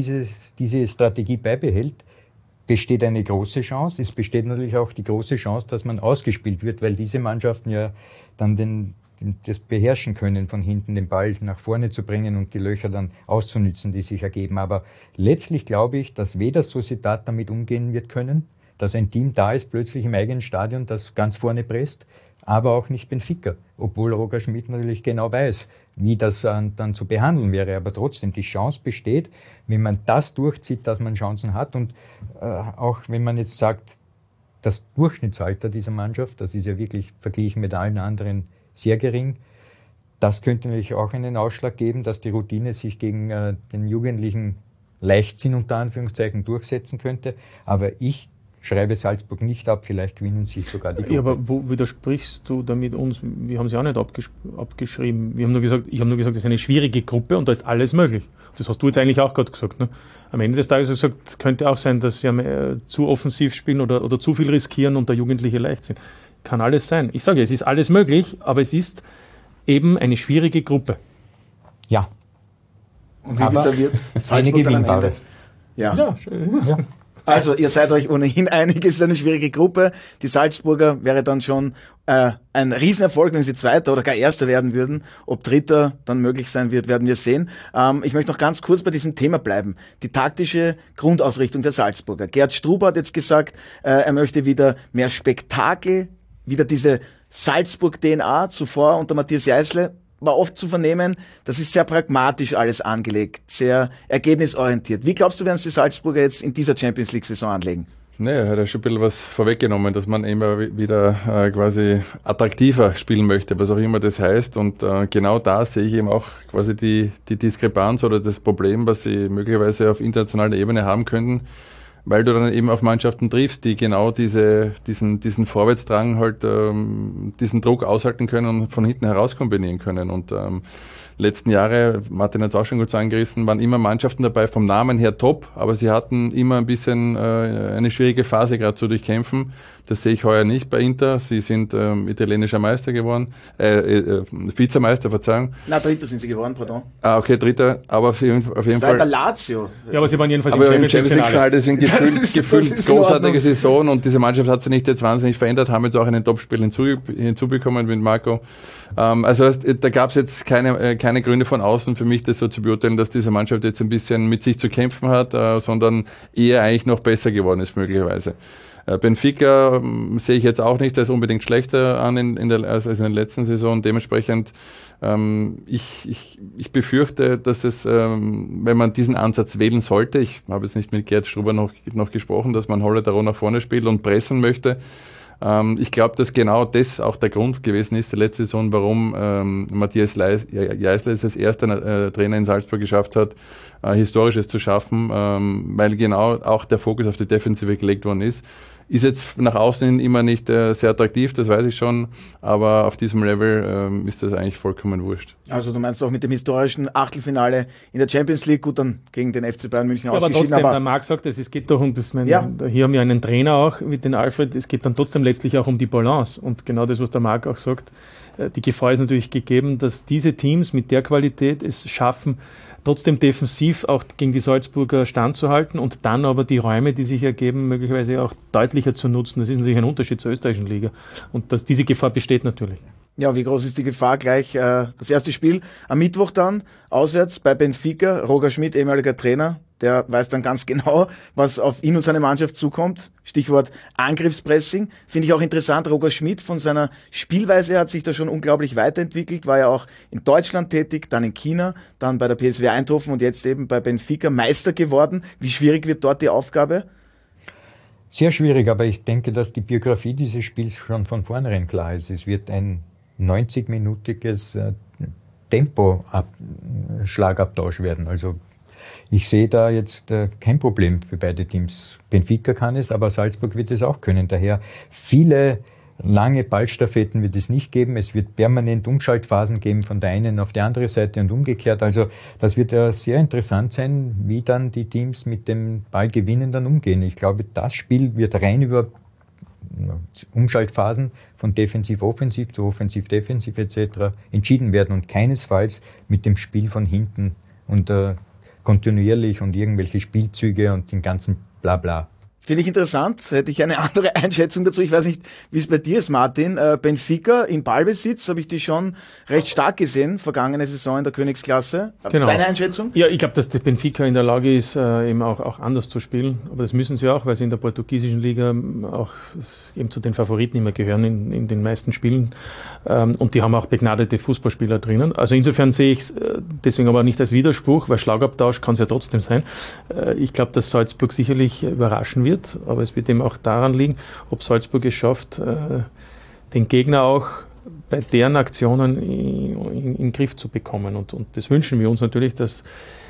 diese Strategie beibehält, besteht eine große Chance. Es besteht natürlich auch die große Chance, dass man ausgespielt wird, weil diese Mannschaften ja dann das beherrschen können, von hinten den Ball nach vorne zu bringen und die Löcher dann auszunützen, die sich ergeben. Aber letztlich glaube ich, dass weder Sociedad damit umgehen wird können, dass ein Team da ist, plötzlich im eigenen Stadion, das ganz vorne presst, aber auch nicht Benfica, obwohl Roger Schmidt natürlich genau weiß, wie das dann zu behandeln wäre. Aber trotzdem, die Chance besteht, wenn man das durchzieht, dass man Chancen hat. Und auch wenn man jetzt sagt, das Durchschnittsalter dieser Mannschaft, das ist ja wirklich verglichen mit allen anderen sehr gering, das könnte natürlich auch einen Ausschlag geben, dass die Routine sich gegen den jugendlichen Leichtsinn unter Anführungszeichen durchsetzen könnte. Aber ich schreibe Salzburg nicht ab, vielleicht gewinnen sie sogar die Gruppe. Ja, aber wo widersprichst du damit uns? Wir haben sie auch nicht abgeschrieben. Ich habe nur gesagt, es ist eine schwierige Gruppe und da ist alles möglich. Das hast du jetzt eigentlich auch gerade gesagt. Ne? Am Ende des Tages gesagt, könnte auch sein, dass sie zu offensiv spielen oder zu viel riskieren und der Jugendliche leicht sind. Kann alles sein. Ich sage, es ist alles möglich, aber es ist eben eine schwierige Gruppe. Ja. Und wie viel da wird eine gewinnbare. Ja. Ja. Also ihr seid euch ohnehin einig, es ist eine schwierige Gruppe. Die Salzburger wäre dann schon ein Riesenerfolg, wenn sie Zweiter oder gar Erster werden würden. Ob Dritter dann möglich sein wird, werden wir sehen. Ich möchte noch ganz kurz bei diesem Thema bleiben. Die taktische Grundausrichtung der Salzburger. Gerd Struber hat jetzt gesagt, er möchte wieder mehr Spektakel, wieder diese Salzburg-DNA. Zuvor unter Matthias Jeißle war oft zu vernehmen, das ist sehr pragmatisch alles angelegt, sehr ergebnisorientiert. Wie glaubst du, werden es die Salzburger jetzt in dieser Champions-League-Saison anlegen? Naja, er hat ja schon ein bisschen was vorweggenommen, dass man immer wieder quasi attraktiver spielen möchte, was auch immer das heißt. Und genau da sehe ich eben auch quasi die Diskrepanz oder das Problem, was sie möglicherweise auf internationaler Ebene haben könnten, weil du dann eben auf Mannschaften triffst, die genau diesen Vorwärtsdrang halt, diesen Druck aushalten können und von hinten heraus kombinieren können. Und letzten Jahre, Martin hat es auch schon gut angerissen, waren immer Mannschaften dabei, vom Namen her top, aber sie hatten immer ein bisschen eine schwierige Phase gerade zu durchkämpfen. Das sehe ich heuer nicht bei Inter. Sie sind italienischer Meister geworden, Vizemeister, Verzeihung. Na, Dritter sind sie geworden, pardon. Okay, Dritter, aber auf jeden Fall. Lazio. Ja, aber sie waren jedenfalls im Champions League-Finale. Das sind gefühlt großartige Saison und diese Mannschaft hat sich nicht jetzt wahnsinnig verändert, haben jetzt auch einen Topspiel hinzubekommen mit Marco. Also da gab es jetzt keine Gründe von außen für mich, das so zu beurteilen, dass diese Mannschaft jetzt ein bisschen mit sich zu kämpfen hat, sondern eher eigentlich noch besser geworden ist möglicherweise. Benfica sehe ich jetzt auch nicht als unbedingt schlechter an als in der letzten Saison. Dementsprechend, ich befürchte, dass es, wenn man diesen Ansatz wählen sollte, ich habe jetzt nicht mit Gerd Struber noch gesprochen, dass man Hollerdaron nach vorne spielt und pressen möchte. Ich glaube, dass genau das auch der Grund gewesen ist, der letzte Saison, warum Matthias Jeißle es als erster Trainer in Salzburg geschafft hat, Historisches zu schaffen, weil genau auch der Fokus auf die Defensive gelegt worden ist. Ist jetzt nach außen hin immer nicht sehr attraktiv, das weiß ich schon, aber auf diesem Level ist das eigentlich vollkommen wurscht. Also du meinst auch mit dem historischen Achtelfinale in der Champions League, gut, dann gegen den FC Bayern München ausgeschieden. Aber trotzdem, der Marc sagt, es geht doch um das, hier haben wir einen Trainer auch mit den Alfred, es geht dann trotzdem letztlich auch um die Balance und genau das, was der Marc auch sagt, die Gefahr ist natürlich gegeben, dass diese Teams mit der Qualität es schaffen, trotzdem defensiv auch gegen die Salzburger standzuhalten und dann aber die Räume, die sich ergeben, möglicherweise auch deutlicher zu nutzen. Das ist natürlich ein Unterschied zur österreichischen Liga. Und diese Gefahr besteht natürlich. Ja, wie groß ist die Gefahr? Gleich das erste Spiel am Mittwoch dann, auswärts bei Benfica. Roger Schmidt, ehemaliger Trainer, der weiß dann ganz genau, was auf ihn und seine Mannschaft zukommt. Stichwort Angriffspressing. Finde ich auch interessant. Roger Schmidt von seiner Spielweise hat sich da schon unglaublich weiterentwickelt. War ja auch in Deutschland tätig, dann in China, dann bei der PSV Eindhoven und jetzt eben bei Benfica Meister geworden. Wie schwierig wird dort die Aufgabe? Sehr schwierig, aber ich denke, dass die Biografie dieses Spiels schon von vornherein klar ist. Es wird ein 90-minütiges Tempo-Schlagabtausch werden. Also ich sehe da jetzt kein Problem für beide Teams. Benfica kann es, aber Salzburg wird es auch können. Daher viele Lange Ballstaffetten wird es nicht geben. Es wird permanent Umschaltphasen geben von der einen auf die andere Seite und umgekehrt. Also das wird ja sehr interessant sein, wie dann die Teams mit dem Ballgewinnen dann umgehen. Ich glaube, das Spiel wird rein über Umschaltphasen von defensiv-offensiv zu offensiv-defensiv etc. entschieden werden und keinesfalls mit dem Spiel von hinten und kontinuierlich und irgendwelche Spielzüge und den ganzen Blabla. Finde ich interessant, hätte ich eine andere Einschätzung dazu. Ich weiß nicht, wie es bei dir ist, Martin. Benfica in Ballbesitz, habe ich die schon recht stark gesehen, vergangene Saison in der Königsklasse. Genau. Deine Einschätzung? Ja, ich glaube, dass der Benfica in der Lage ist, eben auch anders zu spielen. Aber das müssen sie auch, weil sie in der portugiesischen Liga auch eben zu den Favoriten immer gehören in den meisten Spielen. Und die haben auch begnadete Fußballspieler drinnen. Also insofern sehe ich es deswegen aber nicht als Widerspruch, weil Schlagabtausch kann es ja trotzdem sein. Ich glaube, dass Salzburg sicherlich überraschen wird. Aber es wird eben auch daran liegen, ob Salzburg es schafft, den Gegner auch bei deren Aktionen in den Griff zu bekommen. Und das wünschen wir uns natürlich, dass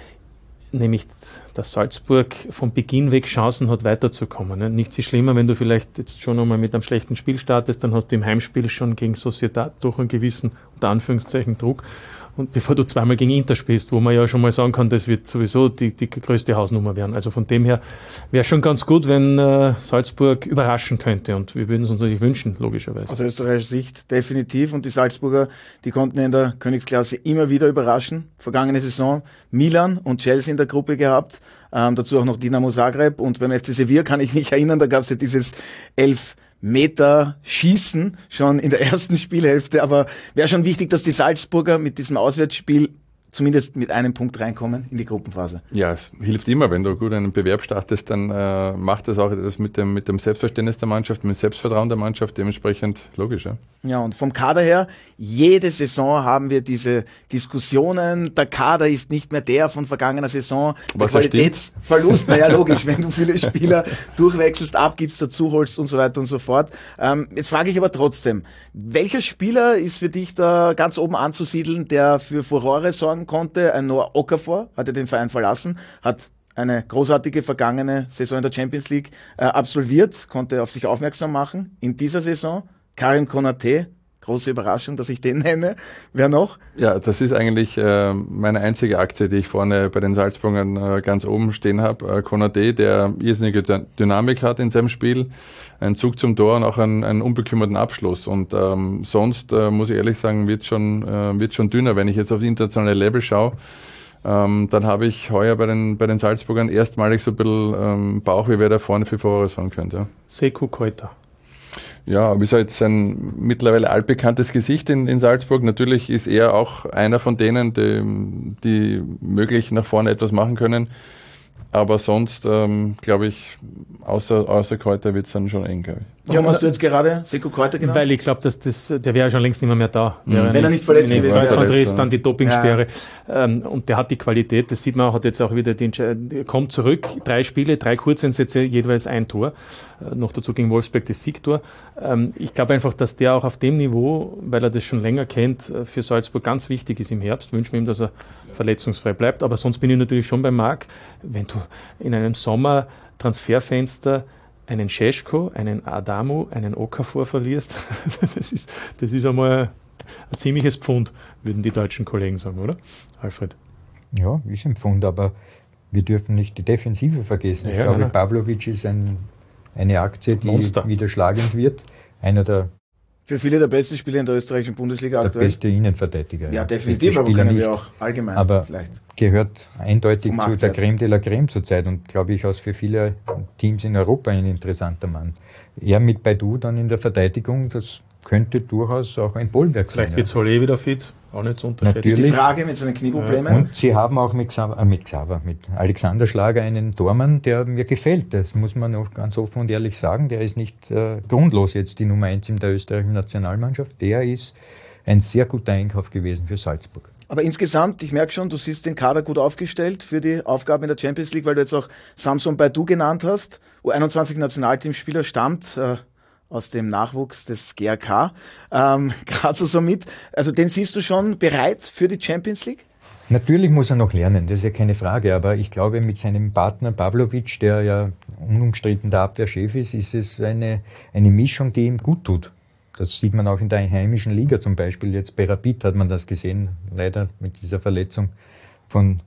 Salzburg von Beginn weg Chancen hat, weiterzukommen. Nichts ist schlimmer, wenn du vielleicht jetzt schon einmal mit einem schlechten Spiel startest, dann hast du im Heimspiel schon gegen Sociedad durch einen gewissen, unter Anführungszeichen, Druck. Und bevor du zweimal gegen Inter spielst, wo man ja schon mal sagen kann, das wird sowieso die größte Hausnummer werden. Also von dem her wäre schon ganz gut, wenn Salzburg überraschen könnte. Und wir würden es uns natürlich wünschen, logischerweise. Aus österreichischer Sicht definitiv. Und die Salzburger, die konnten in der Königsklasse immer wieder überraschen. Vergangene Saison Milan und Chelsea in der Gruppe gehabt. Dazu auch noch Dinamo Zagreb. Und beim FC Sevilla kann ich mich erinnern, da gab es ja dieses 11 Meter Schießen schon in der ersten Spielhälfte, aber wäre schon wichtig, dass die Salzburger mit diesem Auswärtsspiel zumindest mit einem Punkt reinkommen in die Gruppenphase. Ja, es hilft immer, wenn du gut einen Bewerb startest, dann macht das auch etwas mit dem Selbstverständnis der Mannschaft, mit dem Selbstvertrauen der Mannschaft, dementsprechend logisch. Ja, ja, und vom Kader her, jede Saison haben wir diese Diskussionen, der Kader ist nicht mehr der von vergangener Saison, der Qualitätsverlust, naja logisch, wenn du viele Spieler durchwechselst, abgibst, dazu holst und so weiter und so fort. Jetzt frage ich aber trotzdem, welcher Spieler ist für dich da ganz oben anzusiedeln, der für Furore sorgen konnte? Ein Noah Okafor hat ja den Verein verlassen, hat eine großartige vergangene Saison in der Champions League absolviert, konnte auf sich aufmerksam machen. In dieser Saison Karim Konaté, große Überraschung, dass ich den nenne. Wer noch? Ja, das ist eigentlich meine einzige Aktie, die ich vorne bei den Salzburgern ganz oben stehen habe. Konaté, der irrsinnige Dynamik hat in seinem Spiel, einen Zug zum Tor und auch einen unbekümmerten Abschluss. Und sonst, muss ich ehrlich sagen, wird schon dünner. Wenn ich jetzt auf das internationale Level schaue, dann habe ich heuer bei den Salzburgern erstmalig so ein bisschen Bauch, wie wer da vorne für Furore sorgen könnte. Ja. Sekou Koita. Ja, aber ist jetzt ein mittlerweile altbekanntes Gesicht in Salzburg. Natürlich ist er auch einer von denen, die möglich nach vorne etwas machen können. Aber sonst, glaube ich, außer Koita wird es dann schon eng, glaube ich. Warum hast du jetzt gerade Sekou Koita genannt? Weil ich glaube, der wäre schon längst nicht mehr da. Wenn er nicht verletzt gewesen wäre. Kreuzbandriss, dann die Dopingsperre. Ja. Und der hat die Qualität, das sieht man auch, hat jetzt auch wieder kommt zurück, 3 Spiele, 3 Kurzeinsätze, jeweils ein Tor. Noch dazu gegen Wolfsberg das Siegtor. Ich glaube einfach, dass der auch auf dem Niveau, weil er das schon länger kennt, für Salzburg ganz wichtig ist im Herbst. Wünschen wir ihm, dass er verletzungsfrei bleibt. Aber sonst bin ich natürlich schon bei Marc, wenn du in einem Sommer-Transferfenster einen Šeško, einen Adamu, einen Okafor verlierst, das ist einmal ein ziemliches Pfund, würden die deutschen Kollegen sagen, oder, Alfred? Ja, ist ein Pfund, aber wir dürfen nicht die Defensive vergessen. Ich glaube, Pavlovic ist eine Aktie, die wieder schlagend wird. Einer der für viele der besten Spieler in der österreichischen Bundesliga aktuell. Der beste Innenverteidiger. Ja, definitiv, aber können wir auch allgemein aber vielleicht. Gehört eindeutig zu der Creme de la Creme zurzeit und glaube ich aus für viele Teams in Europa ein interessanter Mann. Er mit Baidoo dann in der Verteidigung, das könnte durchaus auch ein Bollwerk sein. Vielleicht wird Solé wieder fit, auch nicht zu unterschätzen. Natürlich. Die Frage mit seinen Knieproblemen. Und sie haben auch mit Alexander Schlager einen Tormann, der mir gefällt. Das muss man auch ganz offen und ehrlich sagen. Der ist nicht grundlos jetzt die Nummer 1 in der österreichischen Nationalmannschaft. Der ist ein sehr guter Einkauf gewesen für Salzburg. Aber insgesamt, ich merke schon, du siehst den Kader gut aufgestellt für die Aufgaben in der Champions League, weil du jetzt auch Samson Baidoo genannt hast. U21-Nationalteamspieler, stammt aus dem Nachwuchs des GRK. Grazer somit. Also den siehst du schon bereit für die Champions League? Natürlich muss er noch lernen, das ist ja keine Frage. Aber ich glaube, mit seinem Partner Pavlovic, der ja unumstritten der Abwehrchef ist, ist es eine Mischung, die ihm gut tut. Das sieht man auch in der heimischen Liga zum Beispiel. Jetzt bei Rapid hat man das gesehen, leider mit dieser Verletzung von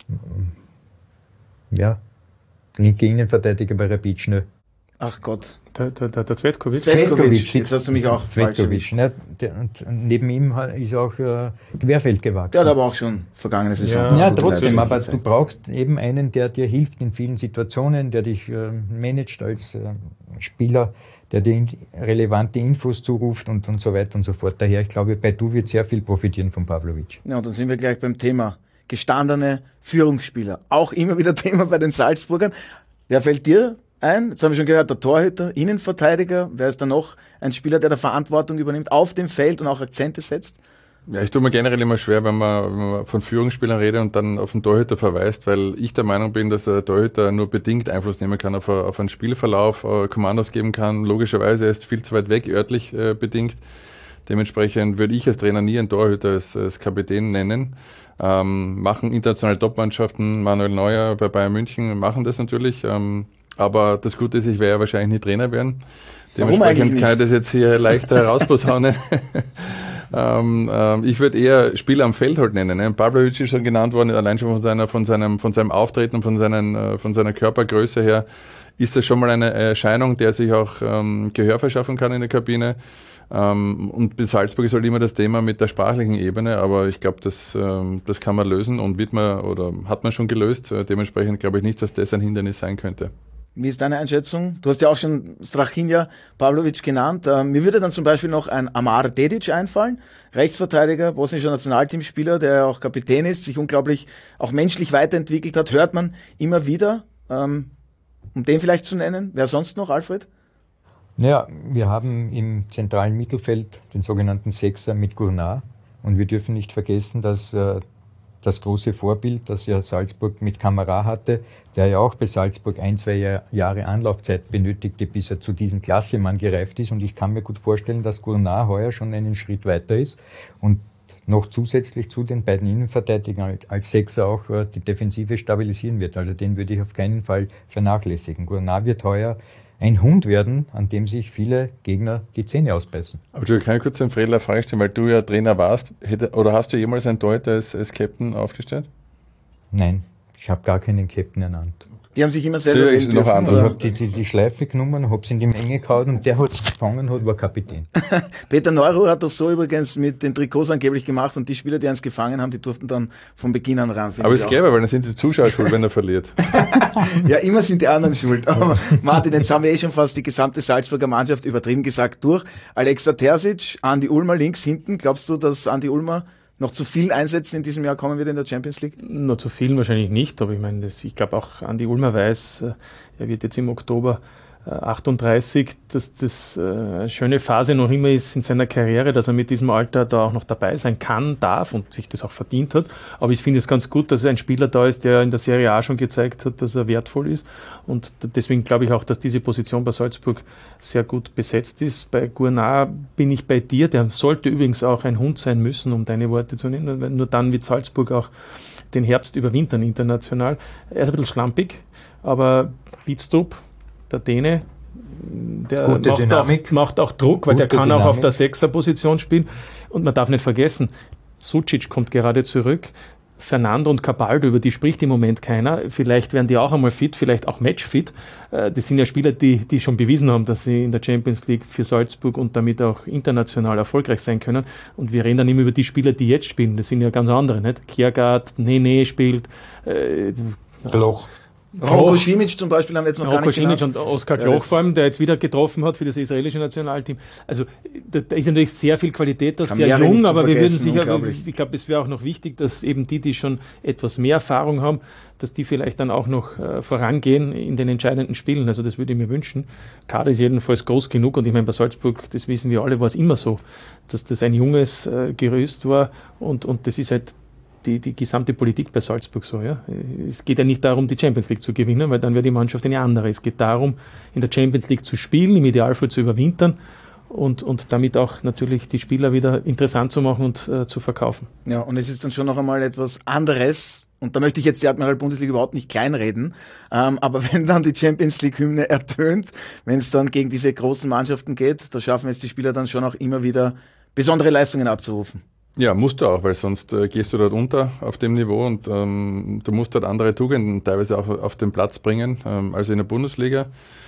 linke Innenverteidiger bei Rapid schnell. Ach Gott. Der Cvetkovic. Jetzt hast du mich auch falsch erwischt. Ne? Und neben ihm ist auch Querfeld gewachsen. Ja, aber auch schon vergangene Saison. Ja, trotzdem, aber du brauchst eben einen, der dir hilft in vielen Situationen, der dich managt als Spieler, der dir relevante Infos zuruft und so weiter und so fort. Daher, ich glaube, Baidu wird sehr viel profitieren von Pavlovic. Ja, und dann sind wir gleich beim Thema gestandene Führungsspieler. Auch immer wieder Thema bei den Salzburgern. Wer fällt dir ein? Jetzt haben wir schon gehört, der Torhüter, Innenverteidiger. Wer ist da noch ein Spieler, der Verantwortung übernimmt auf dem Feld und auch Akzente setzt? Ja, ich tue mir generell immer schwer, wenn man von Führungsspielern redet und dann auf den Torhüter verweist, weil ich der Meinung bin, dass der Torhüter nur bedingt Einfluss nehmen kann auf einen Spielverlauf, Kommandos geben kann. Logischerweise, er ist viel zu weit weg, örtlich bedingt. Dementsprechend würde ich als Trainer nie einen Torhüter als Kapitän nennen. Machen internationale Topmannschaften, Manuel Neuer bei Bayern München machen das natürlich. Aber das Gute ist, ich werde ja wahrscheinlich nie Trainer werden. Dementsprechend kann ich das jetzt hier leichter herausposaunen. Ich würde eher Spieler am Feld halt nennen. Ne? Pavlovic ist schon genannt worden, allein schon von seinem Auftreten und von seiner Körpergröße her ist das schon mal eine Erscheinung, der sich auch Gehör verschaffen kann in der Kabine. Und bei Salzburg ist halt immer das Thema mit der sprachlichen Ebene, aber ich glaube, das kann man lösen und hat man schon gelöst. Dementsprechend glaube ich nicht, dass das ein Hindernis sein könnte. Wie ist deine Einschätzung? Du hast ja auch schon Strachinja Pavlovic genannt. Mir würde dann zum Beispiel noch ein Amar Dedic einfallen, Rechtsverteidiger, bosnischer Nationalteamspieler, der auch Kapitän ist, sich unglaublich auch menschlich weiterentwickelt hat, hört man immer wieder. Um den vielleicht zu nennen. Wer sonst noch, Alfred? Ja, wir haben im zentralen Mittelfeld den sogenannten Sechser mit Gournart und wir dürfen nicht vergessen, dass das große Vorbild, das ja Salzburg mit Kamara hatte, der ja auch bei Salzburg 1-2 Jahre Anlaufzeit benötigte, bis er zu diesem Klassemann gereift ist. Und ich kann mir gut vorstellen, dass Gournart heuer schon einen Schritt weiter ist und noch zusätzlich zu den beiden Innenverteidigern als Sechser auch die Defensive stabilisieren wird. Also den würde ich auf keinen Fall vernachlässigen. Gournart wird heuer ein Hund werden, an dem sich viele Gegner die Zähne ausbeißen. Aber du, kann ich kurz einen Fredler Frage stellen, weil du ja Trainer warst. Hast du jemals einen Torhüter als Captain aufgestellt? Nein, ich habe gar keinen Captain ernannt. Die haben sich immer selber wählen dürfen. Ich habe die Schleife genommen, habe sie in die Menge gehauen und der hat es gefangen, war Kapitän. Peter Neuruhr hat das so übrigens mit den Trikots angeblich gemacht und die Spieler, die eins gefangen haben, die durften dann von Beginn an ran. Aber ist clever, weil dann sind die Zuschauer schuld, wenn er verliert. Ja, immer sind die anderen schuld. Aber Martin, jetzt haben wir schon fast die gesamte Salzburger Mannschaft übertrieben gesagt durch. Alexa Terzic, Andi Ulmer links hinten. Glaubst du, dass Andi Ulmer noch zu vielen Einsätzen in diesem Jahr kommen wird in der Champions League? Noch zu vielen wahrscheinlich nicht, aber ich meine, ich glaube auch Andi Ulmer weiß, er wird jetzt im Oktober 38, dass das eine schöne Phase noch immer ist in seiner Karriere, dass er mit diesem Alter da auch noch dabei sein kann, darf und sich das auch verdient hat. Aber ich finde es ganz gut, dass ein Spieler da ist, der in der Serie A schon gezeigt hat, dass er wertvoll ist. Und deswegen glaube ich auch, dass diese Position bei Salzburg sehr gut besetzt ist. Bei Gournart bin ich bei dir. Der sollte übrigens auch ein Hund sein müssen, um deine Worte zu nennen. Nur dann wird Salzburg auch den Herbst überwintern international. Er ist ein bisschen schlampig, aber Bidstrup, der Däne, der macht auch Druck, weil der kann auch auf der Sechser-Position spielen. Und man darf nicht vergessen, Sucic kommt gerade zurück, Fernando und Cabaldo, über die spricht im Moment keiner. Vielleicht werden die auch einmal fit, vielleicht auch matchfit. Das sind ja Spieler, die schon bewiesen haben, dass sie in der Champions League für Salzburg und damit auch international erfolgreich sein können. Und wir reden dann immer über die Spieler, die jetzt spielen. Das sind ja ganz andere, nicht? Kiergaard, Nene spielt, Bloch. Roko Simic zum Beispiel haben wir jetzt noch gar nicht genannt. Und Oskar Kloch vor allem, der jetzt wieder getroffen hat für das israelische Nationalteam. Also da ist natürlich sehr viel Qualität, das sehr jung, aber wir würden sicher, ich glaube, es wäre auch noch wichtig, dass eben die schon etwas mehr Erfahrung haben, dass die vielleicht dann auch noch vorangehen in den entscheidenden Spielen. Also das würde ich mir wünschen. Kader ist jedenfalls groß genug und ich meine, bei Salzburg, das wissen wir alle, war es immer so, dass das ein junges Gerüst war und das ist halt die gesamte Politik bei Salzburg so. Ja. Es geht ja nicht darum, die Champions League zu gewinnen, weil dann wäre die Mannschaft eine andere. Es geht darum, in der Champions League zu spielen, im Idealfall zu überwintern und damit auch natürlich die Spieler wieder interessant zu machen und zu verkaufen. Ja, und es ist dann schon noch einmal etwas anderes, und da möchte ich jetzt die Admiral-Bundesliga überhaupt nicht kleinreden, aber wenn dann die Champions-League-Hymne ertönt, wenn es dann gegen diese großen Mannschaften geht, da schaffen es die Spieler dann schon auch immer wieder besondere Leistungen abzurufen. Ja, musst du auch, weil sonst gehst du dort unter auf dem Niveau und du musst dort andere Tugenden teilweise auch auf den Platz bringen, also in der Bundesliga.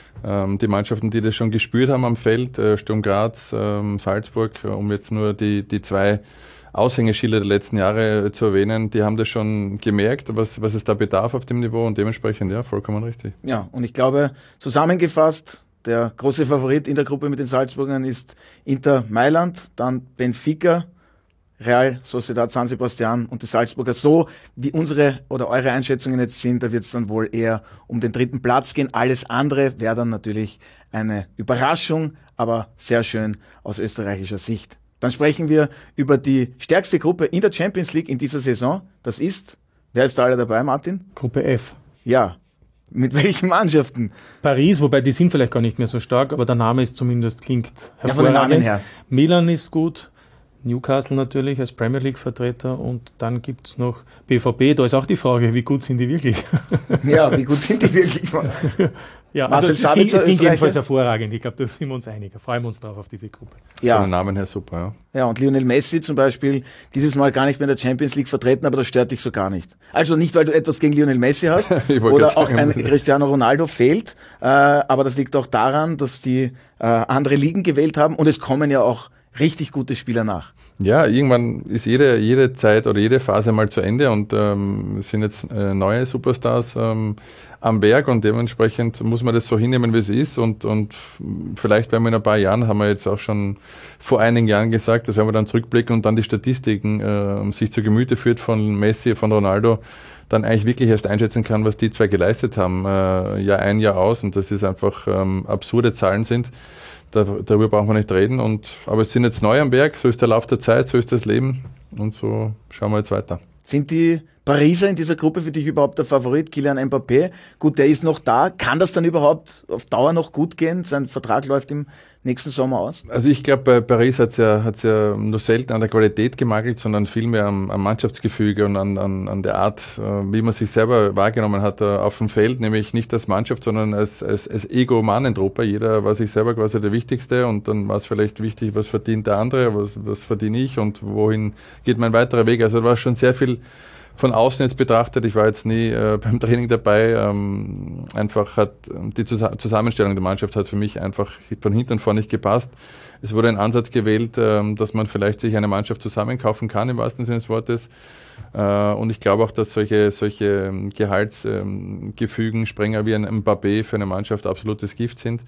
Die Mannschaften, die das schon gespürt haben am Feld, Sturm Graz, Salzburg, um jetzt nur die zwei Aushängeschilder der letzten Jahre zu erwähnen, die haben das schon gemerkt, was es da bedarf auf dem Niveau und dementsprechend, ja, vollkommen richtig. Ja, und ich glaube, zusammengefasst, der große Favorit in der Gruppe mit den Salzburgern ist Inter Mailand, dann Benfica, Real Sociedad San Sebastian und die Salzburger. So wie unsere oder eure Einschätzungen jetzt sind, da wird es dann wohl eher um den 3. Platz gehen. Alles andere wäre dann natürlich eine Überraschung, aber sehr schön aus österreichischer Sicht. Dann sprechen wir über die stärkste Gruppe in der Champions League in dieser Saison. Das ist, wer ist da alle dabei, Martin? Gruppe F. Ja, mit welchen Mannschaften? Paris, wobei die sind vielleicht gar nicht mehr so stark, aber der Name ist zumindest, klingt hervorragend. Ja, von den Namen her. Milan ist gut. Newcastle natürlich als Premier League-Vertreter und dann gibt es noch BVB. Da ist auch die Frage, wie gut sind die wirklich? Ja, wie gut sind die wirklich? Ja, Marcel also Sabitzer, es klingt jedenfalls Österreicher. hervorragend. Ich glaube, da sind wir uns einig. Freuen wir uns drauf auf diese Gruppe. Von Ja, den Namen her super, ja. ja, und Lionel Messi zum Beispiel, dieses Mal gar nicht mehr in der Champions League vertreten, aber das stört dich so gar nicht. Also nicht, weil du etwas gegen Lionel Messi hast Ich wollte oder gerade auch sagen. ein Cristiano Ronaldo fehlt, aber das liegt auch daran, dass die andere Ligen gewählt haben und es kommen ja auch richtig gute Spieler nach. Ja, irgendwann ist jede Zeit oder jede Phase mal zu Ende und es sind jetzt neue Superstars am Werk und dementsprechend muss man das so hinnehmen, wie es ist und vielleicht werden wir in ein paar Jahren, haben wir jetzt auch schon vor einigen Jahren gesagt, dass wenn wir dann zurückblicken und dann die Statistiken sich zu Gemüte führt von Messi, von Ronaldo, dann eigentlich wirklich erst einschätzen kann, was die zwei geleistet haben, Jahr ein, Jahr aus und das ist einfach absurde Zahlen sind. Darüber brauchen wir nicht reden. Aber es sind jetzt neu am Werk, so ist der Lauf der Zeit, so ist das Leben und so schauen wir jetzt weiter. Sind die Pariser in dieser Gruppe für dich überhaupt der Favorit? Kylian Mbappé, gut, der ist noch da. Kann das dann überhaupt auf Dauer noch gut gehen? Sein Vertrag läuft im nächsten Sommer aus. Also ich glaube, bei Paris hat's ja nur selten an der Qualität gemangelt, sondern vielmehr am Mannschaftsgefüge und an der Art, wie man sich selber wahrgenommen hat auf dem Feld, nämlich nicht als Mannschaft, sondern als Ego-Manentruppe. Jeder war sich selber quasi der Wichtigste und dann war es vielleicht wichtig, was verdient der andere, was verdiene ich und wohin geht mein weiterer Weg. Also da war schon sehr viel von außen jetzt betrachtet, ich war jetzt nie beim Training dabei, einfach hat die Zusammenstellung der Mannschaft hat für mich einfach von hinten und vorne nicht gepasst. Es wurde ein Ansatz gewählt, dass man vielleicht sich eine Mannschaft zusammenkaufen kann, im wahrsten Sinne des Wortes. Und ich glaube auch, dass solche Gehaltsgefügen, Sprenger wie ein Mbappé für eine Mannschaft absolutes Gift sind.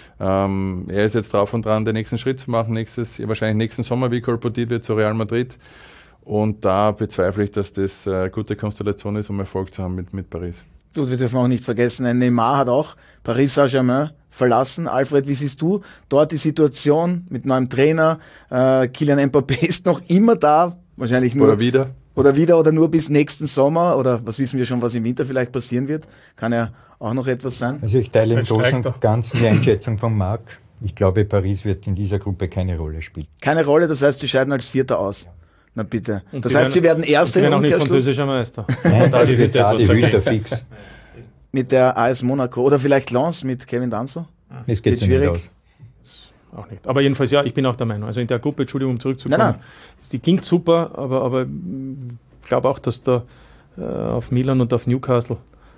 Er ist jetzt drauf und dran, den nächsten Schritt zu machen, wahrscheinlich nächsten Sommer, wie kolportiert wird, zu Real Madrid. Und da bezweifle ich, dass das eine gute Konstellation ist, um Erfolg zu haben mit Paris. Gut, wir dürfen auch nicht vergessen, ein Neymar hat auch Paris Saint-Germain verlassen. Alfred, wie siehst du dort die Situation mit neuem Trainer? Kylian Mbappé ist noch immer da, wahrscheinlich nur. Oder wieder oder nur bis nächsten Sommer. Oder was wissen wir schon, was im Winter vielleicht passieren wird? Kann ja auch noch etwas sein. Also ich teile im Großen und Ganzen die Einschätzung von Marc. Ich glaube, Paris wird in dieser Gruppe keine Rolle spielen. Keine Rolle, das heißt, sie scheiden als Vierter aus. Na bitte. Und das heißt, sie werden Erste im Umkehrschluss. Sie werden auch nicht französischer Meister. Nein, da die Hüter fix. Mit der AS Monaco. Oder vielleicht Lens mit Kevin Danso. Es geht schwierig aus. Auch nicht. Aber jedenfalls, ja, ich bin auch der Meinung. Also in der Gruppe, Entschuldigung, um zurückzukommen, die klingt super, aber ich glaube auch, dass da auf Milan und auf Newcastle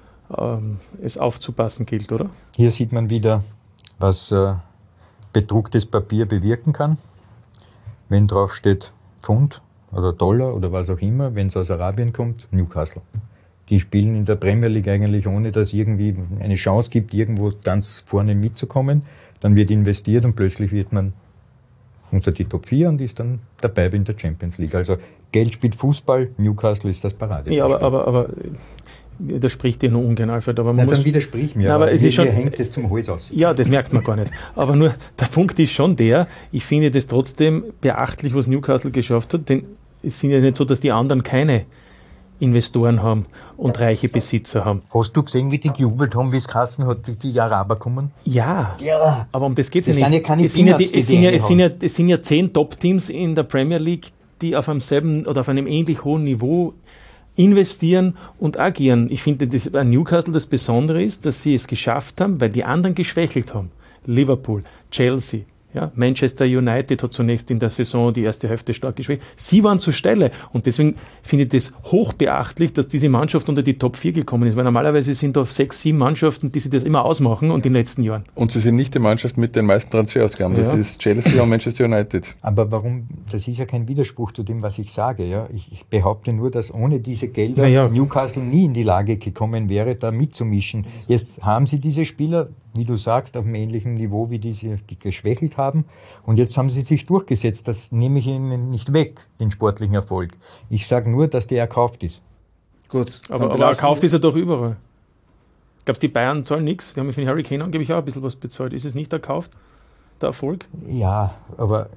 es aufzupassen gilt, oder? Hier sieht man wieder, was bedrucktes Papier bewirken kann. Wenn drauf steht Pfund oder Dollar oder was auch immer, wenn es aus Arabien kommt, Newcastle. Die spielen in der Premier League eigentlich, ohne dass irgendwie eine Chance gibt, irgendwo ganz vorne mitzukommen. Dann wird investiert und plötzlich wird man unter die Top 4 und ist dann dabei in der Champions League. Also Geld spielt Fußball, Newcastle ist das Paradebeispiel. Ja, aber widerspricht dir nur ungern, Alfred. Aber dann widersprich mir, aber es ist schon, hängt es zum Hals aus. Ja, das merkt man gar nicht. Aber nur, der Punkt ist schon der, ich finde das trotzdem beachtlich, was Newcastle geschafft hat, denn es sind ja nicht so, dass die anderen keine Investoren haben und reiche Besitzer haben. Hast du gesehen, wie die gejubelt haben, wie es geheißen hat, die Araber kommen? Ja, aber um das geht es ja nicht. Es sind ja 10 Top-Teams in der Premier League, die auf einem selben oder auf einem ähnlich hohen Niveau investieren und agieren. Ich finde, dass bei Newcastle das Besondere ist, dass sie es geschafft haben, weil die anderen geschwächelt haben. Liverpool, Chelsea, ja, Manchester United hat zunächst in der Saison die erste Hälfte stark geschwächt. Sie waren zur Stelle und deswegen finde ich das hochbeachtlich, dass diese Mannschaft unter die Top 4 gekommen ist, weil normalerweise sind da 6, 7 Mannschaften, die sich das immer ausmachen und in den letzten Jahren. Und sie sind nicht die Mannschaft mit den meisten Transferausgaben, das ist Chelsea und Manchester United. Aber warum? Das ist ja kein Widerspruch zu dem, was ich sage. Ja? Ich behaupte nur, dass ohne diese Gelder Newcastle nie in die Lage gekommen wäre, da mitzumischen. Jetzt haben sie diese Spieler, wie du sagst, auf einem ähnlichen Niveau, wie diese geschwächelt haben. Und jetzt haben sie sich durchgesetzt. Das nehme ich ihnen nicht weg, den sportlichen Erfolg. Ich sage nur, dass der erkauft ist. Gut. Aber erkauft ist er doch überall. Gab es die Bayern zahlen nichts? Die haben für den Harry Kane angeblich auch ein bisschen was bezahlt. Ist es nicht erkauft, der Erfolg? Ja, aber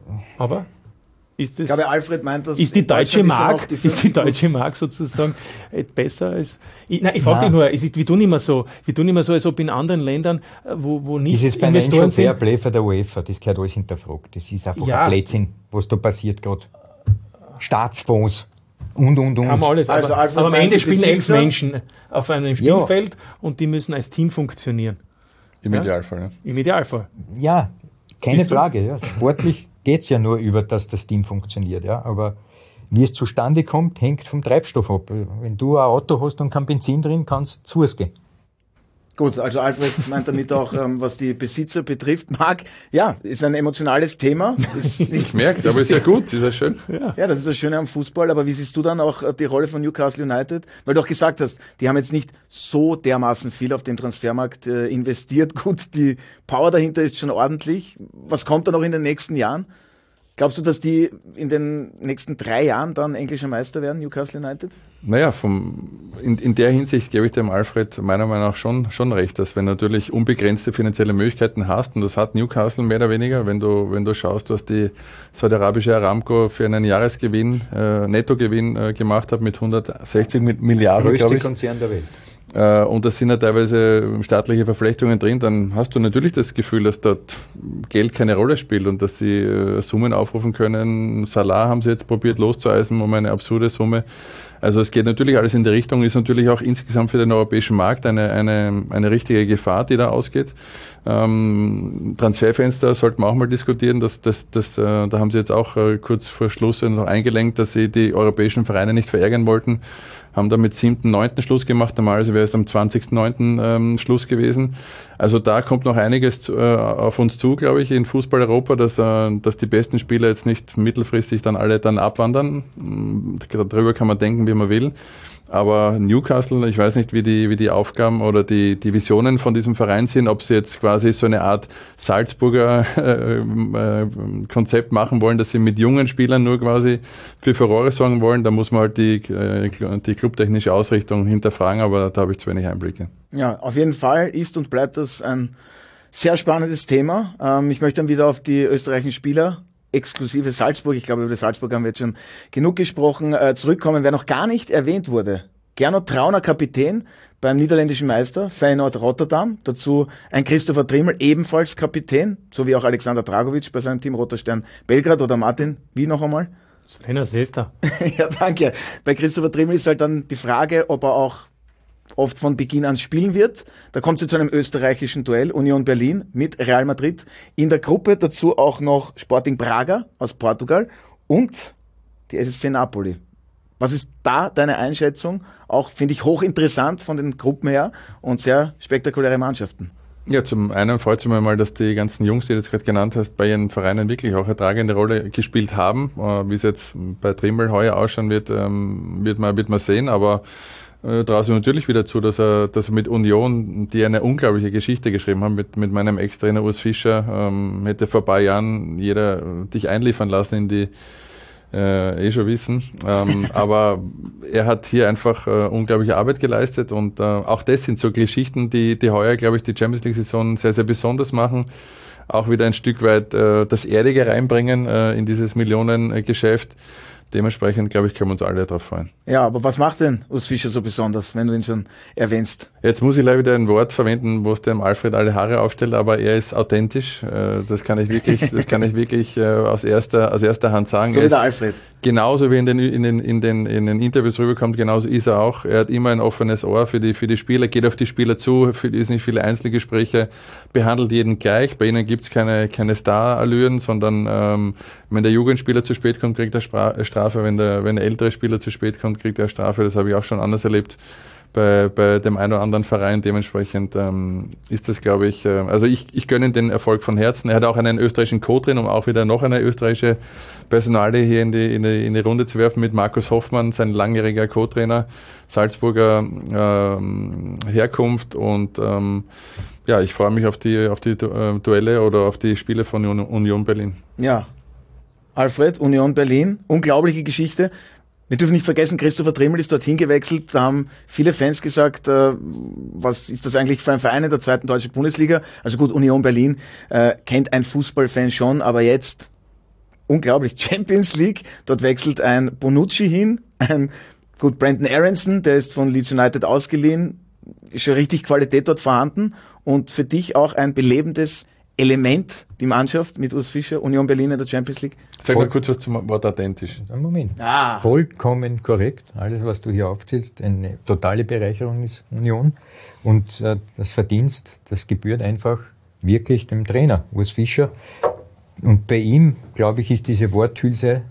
ist das, ich glaube, Alfred meint, dass ist die deutsche Mark sozusagen besser als... Ich frage dich nur, wir tun immer so, als ob in anderen Ländern, wo nicht dieses Financial Fairplay für der UEFA, das gehört alles hinterfragt. Das ist einfach ein Blödsinn, was da passiert gerade. Staatsfonds und. Kann man alles, aber am Ende spielen 11 Menschen auf einem Spielfeld und die müssen als Team funktionieren. Im Idealfall, ja. Im Idealfall. Ja, keine Frage. Ja. Sportlich geht es ja nur über, dass das Team funktioniert. Ja. Aber wie es zustande kommt, hängt vom Treibstoff ab. Wenn du ein Auto hast und kein Benzin drin, kannst du zu Fuß gehen. Gut, also Alfred meint damit auch, was die Besitzer betrifft. Marc, ja, ist ein emotionales Thema. Ich merke es, aber ist ja gut, ist ja schön. Ja, das ist das Schöne am Fußball. Aber wie siehst du dann auch die Rolle von Newcastle United? Weil du auch gesagt hast, die haben jetzt nicht so dermaßen viel auf dem Transfermarkt investiert. Gut, die Power dahinter ist schon ordentlich. Was kommt da noch in den nächsten Jahren? Glaubst du, dass die in den nächsten 3 Jahren dann englischer Meister werden, Newcastle United? Naja, in der Hinsicht gebe ich dem Alfred meiner Meinung nach schon recht, dass wenn du natürlich unbegrenzte finanzielle Möglichkeiten hast, und das hat Newcastle mehr oder weniger, wenn du schaust, was die saudi-arabische Aramco für einen Jahresgewinn, Nettogewinn gemacht hat mit 160 Milliarden, größte Konzern der Welt. Und da sind ja teilweise staatliche Verflechtungen drin, dann hast du natürlich das Gefühl, dass dort Geld keine Rolle spielt und dass sie Summen aufrufen können. Salah haben sie jetzt probiert loszueisen um eine absurde Summe. Also es geht natürlich alles in die Richtung, ist natürlich auch insgesamt für den europäischen Markt eine richtige Gefahr, die da ausgeht. Transferfenster sollten wir auch mal diskutieren, da haben sie jetzt auch kurz vor Schluss noch eingelenkt, dass sie die europäischen Vereine nicht verärgern wollten, haben dann mit 7.9. Schluss gemacht, normalerweise wäre es am 20.9. Schluss gewesen. Also da kommt noch einiges auf uns zu, glaube ich, in Fußball Europa, dass die besten Spieler jetzt nicht mittelfristig dann alle abwandern. Darüber kann man denken, wie man will. Aber Newcastle, ich weiß nicht, wie die Aufgaben oder die Visionen von diesem Verein sind, ob sie jetzt quasi so eine Art Salzburger Konzept machen wollen, dass sie mit jungen Spielern nur quasi für Furore sorgen wollen. Da muss man halt die clubtechnische Ausrichtung hinterfragen, aber da habe ich zu wenig Einblicke. Ja, auf jeden Fall ist und bleibt das ein sehr spannendes Thema. Ich möchte dann wieder auf die österreichischen Spieler exklusive Salzburg, ich glaube, über die Salzburg haben wir jetzt schon genug gesprochen, zurückkommen. Wer noch gar nicht erwähnt wurde, Gernot Trauner, Kapitän beim niederländischen Meister Feyenoord Rotterdam, dazu ein Christopher Trimmel, ebenfalls Kapitän, so wie auch Alexander Dragovic bei seinem Team Roter Stern Belgrad. Oder Martin, wie noch einmal? Svenja Sester. Ja, danke. Bei Christopher Trimmel ist halt dann die Frage, ob er auch oft von Beginn an spielen wird. Da kommt es zu einem österreichischen Duell, Union Berlin mit Real Madrid. In der Gruppe dazu auch noch Sporting Braga aus Portugal und die SSC Napoli. Was ist da deine Einschätzung? Auch, finde ich, hochinteressant von den Gruppen her und sehr spektakuläre Mannschaften. Ja, zum einen freut es mich mal, dass die ganzen Jungs, die du jetzt gerade genannt hast, bei ihren Vereinen wirklich auch eine tragende Rolle gespielt haben. Wie es jetzt bei Trimmel heuer ausschauen wird, wird man sehen, aber traue ich natürlich wieder zu, dass er mit Union, die eine unglaubliche Geschichte geschrieben haben, mit meinem Ex-Trainer Urs Fischer, hätte vor ein paar Jahren jeder dich einliefern lassen in die schon wissen. Aber er hat hier einfach unglaubliche Arbeit geleistet und auch das sind so Geschichten, die heuer, glaube ich, die Champions League-Saison sehr, sehr besonders machen. Auch wieder ein Stück weit das Erdige reinbringen in dieses Millionengeschäft. Dementsprechend, glaube ich, können wir uns alle darauf freuen. Ja, aber was macht denn Urs Fischer so besonders, wenn du ihn schon erwähnst? Jetzt muss ich leider wieder ein Wort verwenden, wo es dem Alfred alle Haare aufstellt, aber er ist authentisch. Das kann ich wirklich aus erster Hand sagen. So wie der Alfred. Genauso wie in den Interviews rüberkommt, genauso ist er auch. Er hat immer ein offenes Ohr für die Spieler, geht auf die Spieler zu, ist nicht viele Einzelgespräche, behandelt jeden gleich. Bei ihnen gibt es keine Star-Allüren, sondern wenn der Jugendspieler zu spät kommt, kriegt er Strafe. Wenn der ältere Spieler zu spät kommt, kriegt er Strafe. Das habe ich auch schon anders erlebt bei dem einen oder anderen Verein. Dementsprechend ist das, glaube ich, also ich gönne ihm den Erfolg von Herzen. Er hat auch einen österreichischen Co-Trainer, um auch wieder noch eine österreichische Personalie hier in die Runde zu werfen, mit Markus Hoffmann, sein langjähriger Co-Trainer, Salzburger Herkunft, und ich freue mich auf die Duelle oder auf die Spiele von Union Berlin. Ja, Alfred, Union Berlin, unglaubliche Geschichte. Wir dürfen nicht vergessen, Christopher Trimmel ist dorthin gewechselt. Da haben viele Fans gesagt, was ist das eigentlich für ein Verein in der 2. deutschen Bundesliga? Also gut, Union Berlin kennt ein Fußballfan schon, aber jetzt unglaublich, Champions League. Dort wechselt ein Bonucci hin, Brandon Aronson, der ist von Leeds United ausgeliehen, ist schon richtig Qualität dort vorhanden, und für dich auch ein belebendes Element, die Mannschaft mit Urs Fischer, Union Berlin in der Champions League. Sag mal kurz was zum Wort authentisch. Moment. Vollkommen korrekt. Alles, was du hier aufzählst, eine totale Bereicherung ist Union. Und das Verdienst, das gebührt einfach wirklich dem Trainer, Urs Fischer. Und bei ihm, glaube ich, ist diese Worthülse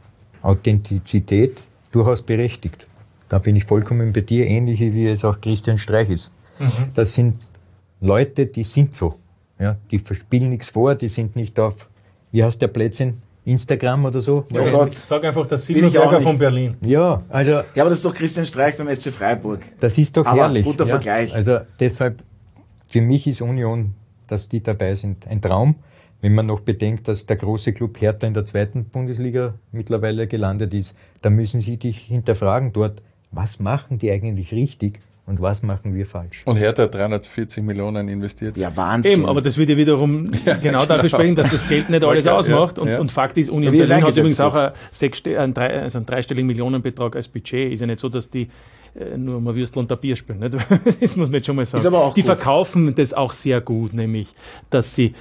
Authentizität durchaus berechtigt. Da bin ich vollkommen bei dir, ähnlich wie es auch Christian Streich ist. Das sind Leute, die sind so. Ja, die verspielen nichts vor, die sind nicht auf, wie heißt der Plätzchen, Instagram oder so? Ja, Gott. Sag einfach der Silberberger von Berlin. Ja, also... Ja, aber das ist doch Christian Streich beim SC Freiburg. Das ist doch aber herrlich. Guter Vergleich. Also deshalb, für mich ist Union, dass die dabei sind, ein Traum. Wenn man noch bedenkt, dass der große Club Hertha in der 2. Bundesliga mittlerweile gelandet ist, da müssen sie dich hinterfragen dort, was machen die eigentlich richtig? Und was machen wir falsch? Und Hertha hat 340 Millionen investiert. Ja, Wahnsinn. Eben, aber das würde ja wiederum genau dafür sprechen, dass das Geld nicht alles ausmacht. Und Fakt ist, Union Berlin hat übrigens auch einen dreistelligen Millionenbetrag als Budget. Ist ja nicht so, dass die nur mal Würstel und Bier spielen. Nicht? Das muss man jetzt schon mal sagen. Ist aber auch die gut. Verkaufen das auch sehr gut, nämlich, dass sie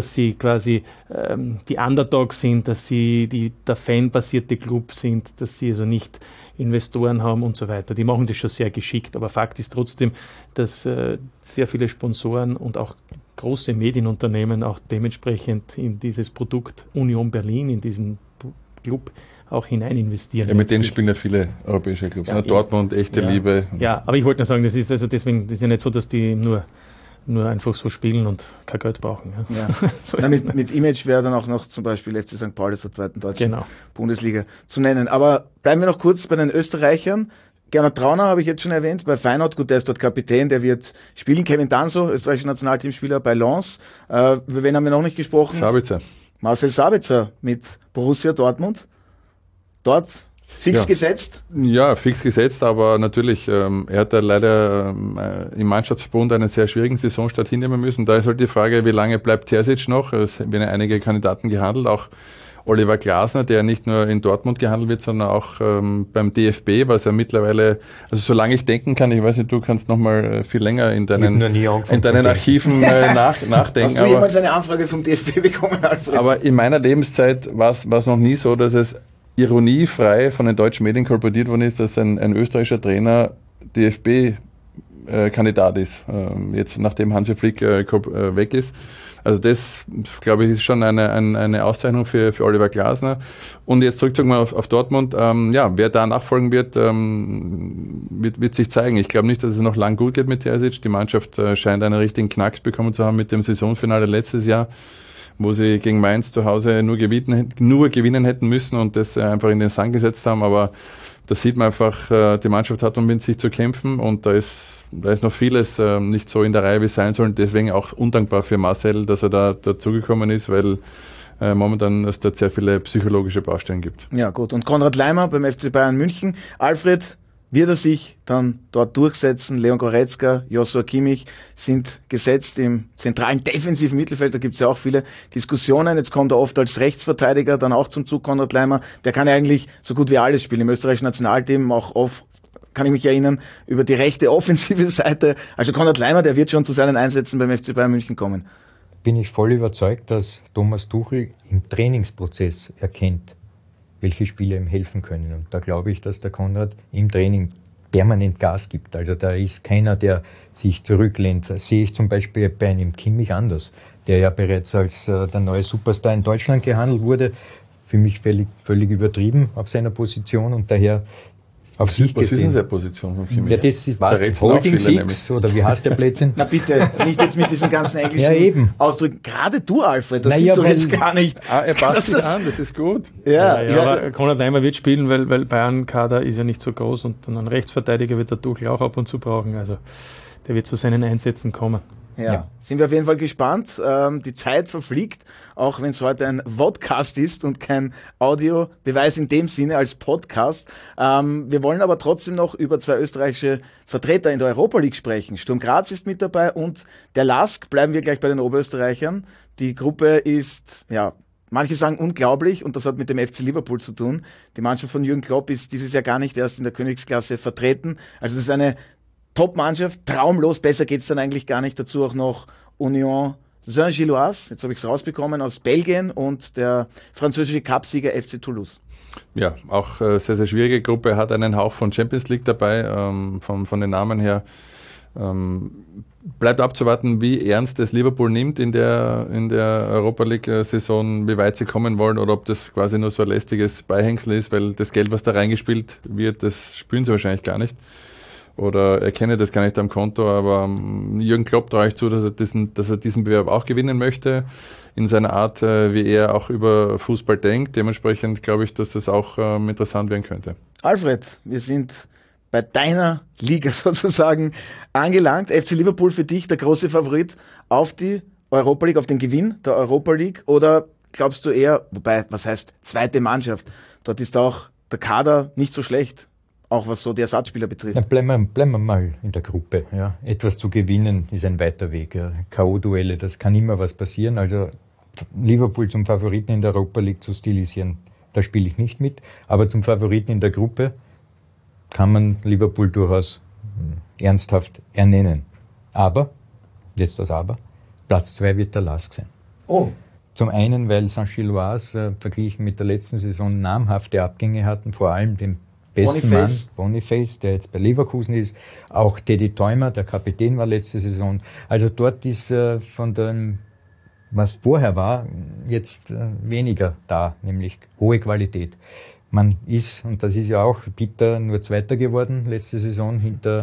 quasi die Underdogs sind, dass sie der fanbasierte Club sind, dass sie also nicht Investoren haben und so weiter. Die machen das schon sehr geschickt, aber Fakt ist trotzdem, dass sehr viele Sponsoren und auch große Medienunternehmen auch dementsprechend in dieses Produkt Union Berlin, in diesen Club auch hinein investieren. Ja, mit denen spielen ja viele europäische Clubs. Ja, Dortmund, echte Liebe. Ja, aber ich wollte nur sagen, das ist also deswegen, das ist ja nicht so, dass die nur einfach so spielen und kein Geld brauchen. Ja. So mit Image wäre dann auch noch zum Beispiel FC St. Pauli zur 2. deutschen Bundesliga zu nennen. Aber bleiben wir noch kurz bei den Österreichern. Gernot Trauner habe ich jetzt schon erwähnt, bei Feyenoord, gut, der ist dort Kapitän, der wird spielen. Kevin Danso, österreichischer Nationalteamspieler bei Lens. Über wen haben wir noch nicht gesprochen? Sabitzer. Marcel Sabitzer mit Borussia Dortmund. Dort fix gesetzt? Ja, fix gesetzt, aber natürlich, er hat ja leider im Mannschaftsverbund einen sehr schwierigen Saisonstart hinnehmen müssen. Da ist halt die Frage, wie lange bleibt Terzic noch? Es werden einige Kandidaten gehandelt, auch Oliver Glasner, der nicht nur in Dortmund gehandelt wird, sondern auch beim DFB, was ja mittlerweile, also solange ich denken kann, ich weiß nicht, du kannst noch mal viel länger in deinen Archiven nachdenken. Hast du jemals eine Anfrage vom DFB bekommen, Alfred? Aber in meiner Lebenszeit war es noch nie so, dass es ironiefrei von den deutschen Medien kolportiert worden ist, dass ein österreichischer Trainer DFB-Kandidat ist, jetzt nachdem Hansi Flick weg ist. Also das, glaube ich, ist schon eine Auszeichnung für Oliver Glasner. Und jetzt zurückzukommen auf Dortmund, wer da nachfolgen wird, wird sich zeigen. Ich glaube nicht, dass es noch lang gut geht mit Terzic. Die Mannschaft scheint einen richtigen Knacks bekommen zu haben mit dem Saisonfinale letztes Jahr, wo sie gegen Mainz zu Hause nur gewinnen hätten müssen und das einfach in den Sand gesetzt haben. Aber da sieht man einfach, die Mannschaft hat mit sich zu kämpfen und da ist noch vieles nicht so in der Reihe, wie es sein soll. Deswegen auch undankbar für Marcel, dass er da dazugekommen ist, weil momentan es dort sehr viele psychologische Baustellen gibt. Ja, gut. Und Konrad Laimer beim FC Bayern München. Alfred, wird er sich dann dort durchsetzen? Leon Goretzka, Joshua Kimmich sind gesetzt im zentralen defensiven Mittelfeld. Da gibt es ja auch viele Diskussionen. Jetzt kommt er oft als Rechtsverteidiger dann auch zum Zug, Konrad Laimer. Der kann ja eigentlich so gut wie alles spielen. Im österreichischen Nationalteam auch kann ich mich erinnern, über die rechte offensive Seite. Also Konrad Laimer, der wird schon zu seinen Einsätzen beim FC Bayern München kommen. Bin ich voll überzeugt, dass Thomas Tuchel im Trainingsprozess erkennt, welche Spieler ihm helfen können. Und da glaube ich, dass der Konrad im Training permanent Gas gibt. Also da ist keiner, der sich zurücklehnt. Das sehe ich zum Beispiel bei einem Kimmich anders, der ja bereits als der neue Superstar in Deutschland gehandelt wurde. Für mich völlig übertrieben auf seiner Position und daher auf sich gesehen. Was ist denn seine Position von Kimmich? Ja, das war Holding Six oder wie heißt der Blödsinn? Na bitte, nicht jetzt mit diesen ganzen englischen eben. Ausdrücken. Gerade du, Alfred, das Na gibt's ja, doch jetzt gar nicht. Er passt sich an, das ist gut. Ja, aber Konrad Laimer wird spielen, weil Bayern-Kader ist ja nicht so groß und einen Rechtsverteidiger wird der Tuchel auch ab und zu brauchen. Also der wird zu seinen Einsätzen kommen. Ja, sind wir auf jeden Fall gespannt. Die Zeit verfliegt, auch wenn es heute ein Vodcast ist und kein Audiobeweis in dem Sinne als Podcast. Wir wollen aber trotzdem noch über zwei österreichische Vertreter in der Europa League sprechen. Sturm Graz ist mit dabei und der LASK. Bleiben wir gleich bei den Oberösterreichern. Die Gruppe ist, ja, manche sagen unglaublich und das hat mit dem FC Liverpool zu tun. Die Mannschaft von Jürgen Klopp ist dieses Jahr gar nicht erst in der Königsklasse vertreten. Also das ist eine Top-Mannschaft, traumlos, besser geht's dann eigentlich gar nicht. Dazu auch noch Union Saint-Gilloise, jetzt habe ich es rausbekommen, aus Belgien und der französische Cupsieger FC Toulouse. Ja, auch sehr, sehr schwierige Gruppe, hat einen Hauch von Champions League dabei, von den Namen her. Bleibt abzuwarten, wie ernst es Liverpool nimmt in der Europa League-Saison, wie weit sie kommen wollen oder ob das quasi nur so ein lästiges Beihängsel ist, weil das Geld, was da reingespielt wird, das spüren sie wahrscheinlich gar nicht. Oder erkenne das gar nicht am Konto, aber Jürgen Klopp traue ich zu, dass er diesen Bewerb auch gewinnen möchte, in seiner Art, wie er auch über Fußball denkt. Dementsprechend glaube ich, dass das auch interessant werden könnte. Alfred, wir sind bei deiner Liga sozusagen angelangt. FC Liverpool für dich der große Favorit auf die Europa League, auf den Gewinn der Europa League? Oder glaubst du eher, wobei, was heißt zweite Mannschaft? Dort ist auch der Kader nicht so schlecht. Auch was so die Ersatzspieler betrifft. Ja, bleiben wir mal in der Gruppe. Ja. Etwas zu gewinnen ist ein weiter Weg. Ja. K.O.-Duelle, das kann immer was passieren. Also Liverpool zum Favoriten in der Europa League zu stilisieren, da spiele ich nicht mit. Aber zum Favoriten in der Gruppe kann man Liverpool durchaus ernsthaft ernennen. Aber, jetzt das Aber, Platz 2 wird der LASK sein. Oh. Zum einen, weil Saint-Gilloise verglichen mit der letzten Saison namhafte Abgänge hatten, vor allem dem besten Mann, Boniface, der jetzt bei Leverkusen ist, auch Teddy Theumer, der Kapitän war letzte Saison. Also dort ist von dem, was vorher war, jetzt weniger da, nämlich hohe Qualität. Man ist, und das ist ja auch bitter, nur Zweiter geworden letzte Saison hinter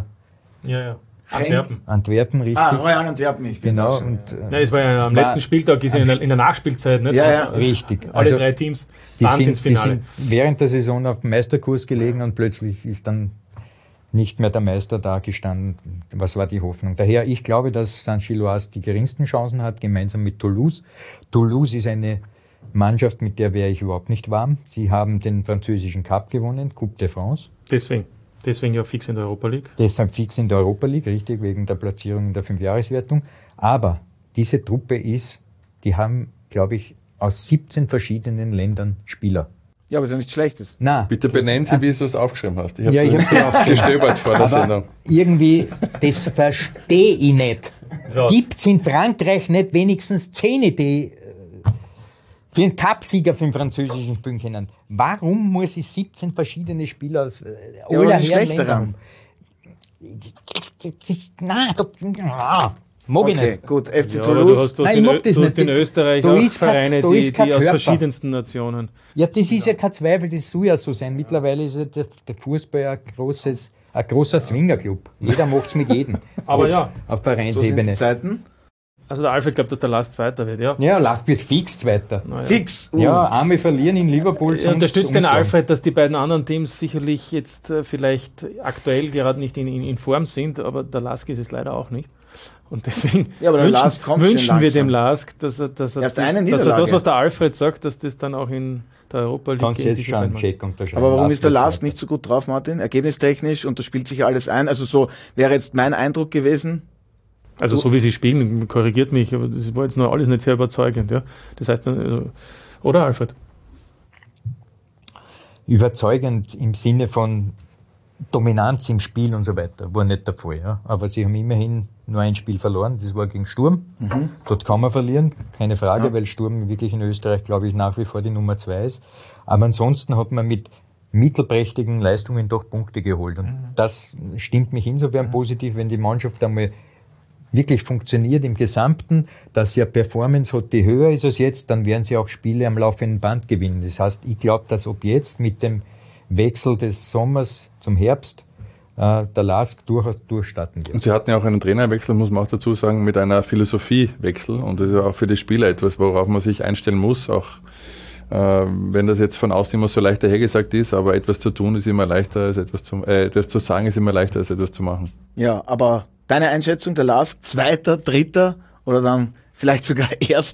Antwerpen, richtig. Royal Antwerpen, ich bin genau. Es war ja am letzten Spieltag, ist ja in der Nachspielzeit, nicht? Ja, richtig. Alle drei Teams, Wahnsinnsfinale. Die sind während der Saison auf dem Meisterkurs gelegen und plötzlich ist dann nicht mehr der Meister da gestanden. Was war die Hoffnung? Daher, ich glaube, dass Saint-Gilloise die geringsten Chancen hat, gemeinsam mit Toulouse. Toulouse ist eine Mannschaft, mit der wäre ich überhaupt nicht warm. Sie haben den französischen Cup gewonnen, Coupe de France. Deswegen ja fix in der Europa League. Deshalb fix in der Europa League, richtig, wegen der Platzierung in der 5-Jahreswertung. Aber diese Truppe die haben, glaube ich, aus 17 verschiedenen Ländern Spieler. Ja, aber ist ja nichts Schlechtes. Na, Bitte benennen Sie, wie du es aufgeschrieben hast. Ich habe sie auch gestöbert vor der Sendung. Irgendwie, das verstehe ich nicht. Gibt es in Frankreich nicht wenigstens 10, die für einen Cupsieger für den französischen Spielen können? Warum muss ich 17 verschiedene Spieler aus aller Herren Ländern? Mag ich Okay, nicht. gut, FC Ja, Toulouse. du Nein, ich mag das hast nicht. in Österreich Da auch ist Vereine, da ist kein die aus Körper. verschiedensten Nationen. Ja, das ist ja kein Zweifel, das soll ja so sein. Mittlerweile ist ja der Fußball ein großer Swingerclub. Jeder macht es mit jedem. Aber ja, Auf So sind Vereinsebene. die Zeiten. also der Alfred glaubt, dass der Last Zweiter wird, ja. Ja, Last wird fix Zweiter. Fix. Ja, einmal verlieren in Liverpool. Er unterstützt den umschlagen. Alfred, dass die beiden anderen Teams sicherlich jetzt vielleicht aktuell gerade nicht in Form sind, aber der Lask ist es leider auch nicht. Und deswegen Ja, aber der Lask kommt schon wünschen wir langsam. dem Lask, dass er Erst eine das, Niederlage. was der Alfred sagt, dass das dann auch in der Europa League Kannst gegen jetzt diese schon einen beiden Check unterschreiben. Aber warum ist der wird Lask Zweiter. nicht so gut drauf, Martin? Ergebnistechnisch, und das spielt sich ja alles ein. Also so wäre jetzt mein Eindruck gewesen. Also so wie sie spielen, korrigiert mich, aber das war jetzt noch alles nicht sehr überzeugend. Ja? Das heißt, oder Alfred? Überzeugend im Sinne von Dominanz im Spiel und so weiter war nicht der Fall. Ja. Aber sie haben immerhin nur ein Spiel verloren, das war gegen Sturm. Dort kann man verlieren, keine Frage, weil Sturm wirklich in Österreich, glaube ich, nach wie vor die Nummer 2 ist. Aber ansonsten hat man mit mittelprächtigen Leistungen doch Punkte geholt. Und das stimmt mich insofern positiv, wenn die Mannschaft einmal wirklich funktioniert im Gesamten, dass sie eine Performance hat, die höher ist als jetzt, dann werden sie auch Spiele am laufenden Band gewinnen. Das heißt, ich glaube, dass ob jetzt mit dem Wechsel des Sommers zum Herbst der LASK durchstarten wird. Und sie hatten ja auch einen Trainerwechsel, muss man auch dazu sagen, mit einer Philosophiewechsel. Und das ist ja auch für die Spieler etwas, worauf man sich einstellen muss. Auch wenn das jetzt von außen immer so leicht dahergesagt ist, aber etwas zu tun ist immer leichter als etwas zu sagen ist immer leichter als etwas zu machen. Ja, aber deine Einschätzung der LASK, 2., 3. oder dann vielleicht sogar 1.?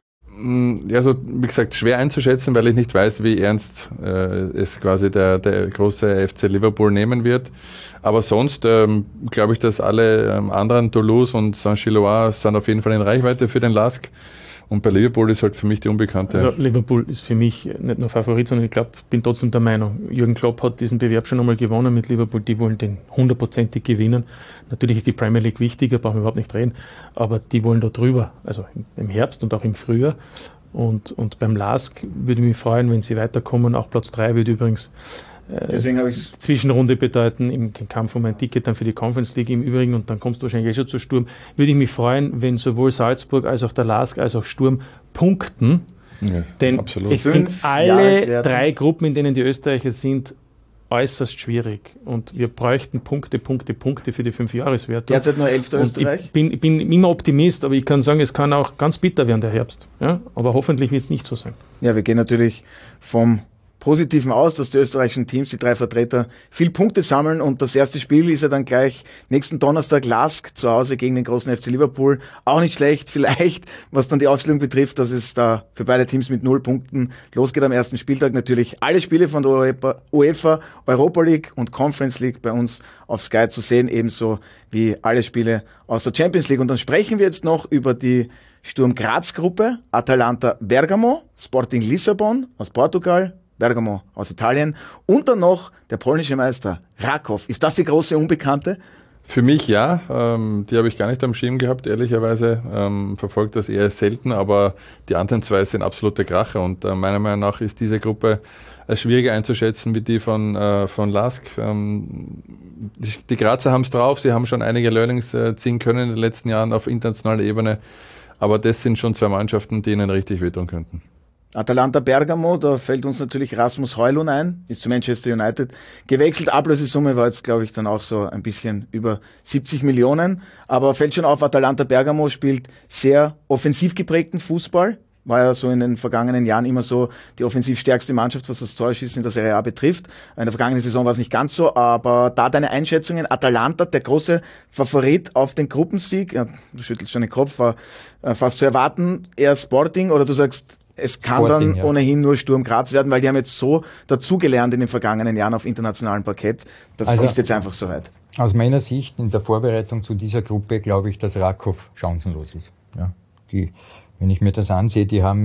Ja, so wie gesagt, schwer einzuschätzen, weil ich nicht weiß, wie ernst es quasi der große FC Liverpool nehmen wird. Aber sonst glaube ich, dass alle anderen, Toulouse und Saint-Gilloise, sind auf jeden Fall in Reichweite für den LASK. Und bei Liverpool ist halt für mich die Unbekannte. Also Liverpool ist für mich nicht nur Favorit, sondern ich glaube, bin trotzdem der Meinung, Jürgen Klopp hat diesen Bewerb schon einmal gewonnen mit Liverpool, die wollen den 100%ig gewinnen. Natürlich ist die Premier League wichtiger, brauchen wir überhaupt nicht reden, aber die wollen da drüber, also im Herbst und auch im Frühjahr. Und beim LASK würde ich mich freuen, wenn sie weiterkommen. Auch Platz 3 würde übrigens Deswegen habe ich Zwischenrunde bedeuten im Kampf um ein Ticket dann für die Conference League im Übrigen, und dann kommst du wahrscheinlich schon zu Sturm. Würde ich mich freuen, wenn sowohl Salzburg als auch der LASK als auch Sturm punkten. Ja, denn absolut. es sind alle 3 Gruppen, in denen die Österreicher sind, äußerst schwierig. Und wir bräuchten Punkte für die 5-Jahreswertung. Derzeit nur 11. Österreich. Ich bin immer Optimist, aber ich kann sagen, es kann auch ganz bitter werden, der Herbst. Ja? Aber hoffentlich wird es nicht so sein. Ja, wir gehen natürlich vom Positiven aus, dass die österreichischen Teams, die 3 Vertreter, viel Punkte sammeln, und das erste Spiel ist ja dann gleich nächsten Donnerstag LASK zu Hause gegen den großen FC Liverpool. Auch nicht schlecht, vielleicht, was dann die Aufstellung betrifft, dass es da für beide Teams mit 0 Punkten losgeht am ersten Spieltag. Natürlich alle Spiele von der UEFA, Europa League und Conference League bei uns auf Sky zu sehen, ebenso wie alle Spiele aus der Champions League. Und dann sprechen wir jetzt noch über die Sturm Graz Gruppe, Atalanta Bergamo, Sporting Lissabon aus Portugal, Bergamo aus Italien und dann noch der polnische Meister Raków. Ist das die große Unbekannte? Für mich ja, die habe ich gar nicht am Schirm gehabt, ehrlicherweise. Verfolgt das eher selten, aber die anderen 2 sind absolute Kracher, und meiner Meinung nach ist diese Gruppe schwieriger einzuschätzen wie die von LASK. Die Grazer haben es drauf, sie haben schon einige Learnings ziehen können in den letzten Jahren auf internationaler Ebene, aber das sind schon 2 Mannschaften, die ihnen richtig wehtun könnten. Atalanta Bergamo, da fällt uns natürlich Rasmus Højlund ein, ist zu Manchester United gewechselt. Ablösesumme war jetzt, glaube ich, dann auch so ein bisschen über 70 Millionen. Aber fällt schon auf, Atalanta Bergamo spielt sehr offensiv geprägten Fußball. War ja so in den vergangenen Jahren immer so die offensiv stärkste Mannschaft, was das Torschießen in der Serie A betrifft. In der vergangenen Saison war es nicht ganz so, aber da deine Einschätzungen, Atalanta, der große Favorit auf den Gruppensieg, ja, du schüttelst schon den Kopf, war fast zu erwarten, eher Sporting, oder du sagst, es kann Sporting, dann ohnehin nur Sturm Graz werden, weil die haben jetzt so dazugelernt in den vergangenen Jahren auf internationalem Parkett. Das ist jetzt einfach soweit. Aus meiner Sicht in der Vorbereitung zu dieser Gruppe glaube ich, dass Raków chancenlos ist. Ja, wenn ich mir das ansehe,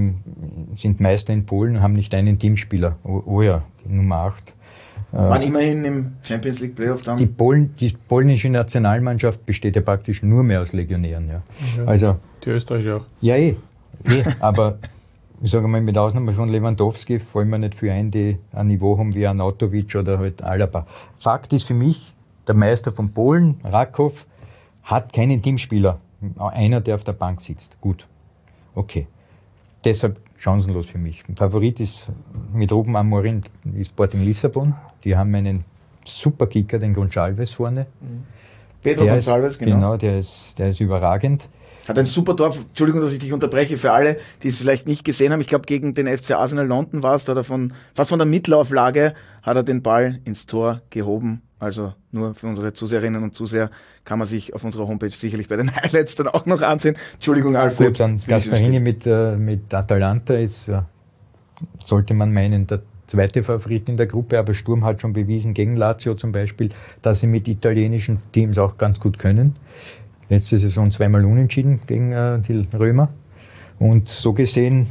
sind Meister in Polen, haben nicht einen Teamspieler. Oh ja, Nummer 8. Waren immerhin im Champions League Playoff dann. Die polnische Nationalmannschaft besteht ja praktisch nur mehr aus Legionären. Ja. Also, die Österreicher auch. Ja, aber ich sage mal, mit Ausnahme von Lewandowski fallen mir nicht viel ein, die ein Niveau haben wie Arnautovic oder halt Alaba. Fakt ist für mich, der Meister von Polen, Raków, hat keinen Teamspieler. Einer, der auf der Bank sitzt. Gut. Okay. Deshalb chancenlos für mich. Favorit ist mit Ruben Amorim Sporting Lissabon. Die haben einen super Kicker, den Gonçalves vorne. Pedro Gonçalves, genau. Der ist überragend. Hat ein super Tor, Entschuldigung, dass ich dich unterbreche, für alle, die es vielleicht nicht gesehen haben. Ich glaube, gegen den FC Arsenal London war es, da hat er fast von der Mittelauflage hat er den Ball ins Tor gehoben. Also nur für unsere Zuseherinnen und Zuseher kann man sich auf unserer Homepage sicherlich bei den Highlights dann auch noch ansehen. Entschuldigung, Alfred. Gut, dann Gasparini mit Atalanta ist, sollte man meinen, der zweite Favorit in der Gruppe, aber Sturm hat schon bewiesen, gegen Lazio zum Beispiel, dass sie mit italienischen Teams auch ganz gut können. Letzte Saison 2-mal unentschieden gegen die Römer. Und so gesehen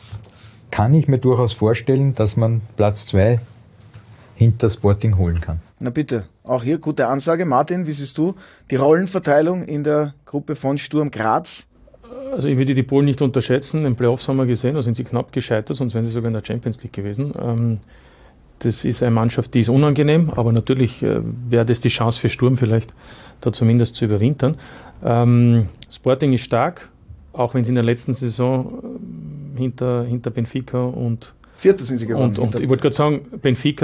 kann ich mir durchaus vorstellen, dass man Platz 2 hinter Sporting holen kann. Na bitte, auch hier gute Ansage. Martin, wie siehst du die Rollenverteilung in der Gruppe von Sturm Graz? Also ich würde die Polen nicht unterschätzen. Im Playoffs haben wir gesehen, da sind sie knapp gescheitert, sonst wären sie sogar in der Champions League gewesen. Das ist eine Mannschaft, die ist unangenehm, aber natürlich wäre das die Chance für Sturm vielleicht, da zumindest zu überwintern. Sporting ist stark, auch wenn sie in der letzten Saison hinter Benfica und Vierter sind sie geworden. Und ich wollte gerade sagen, Benfica,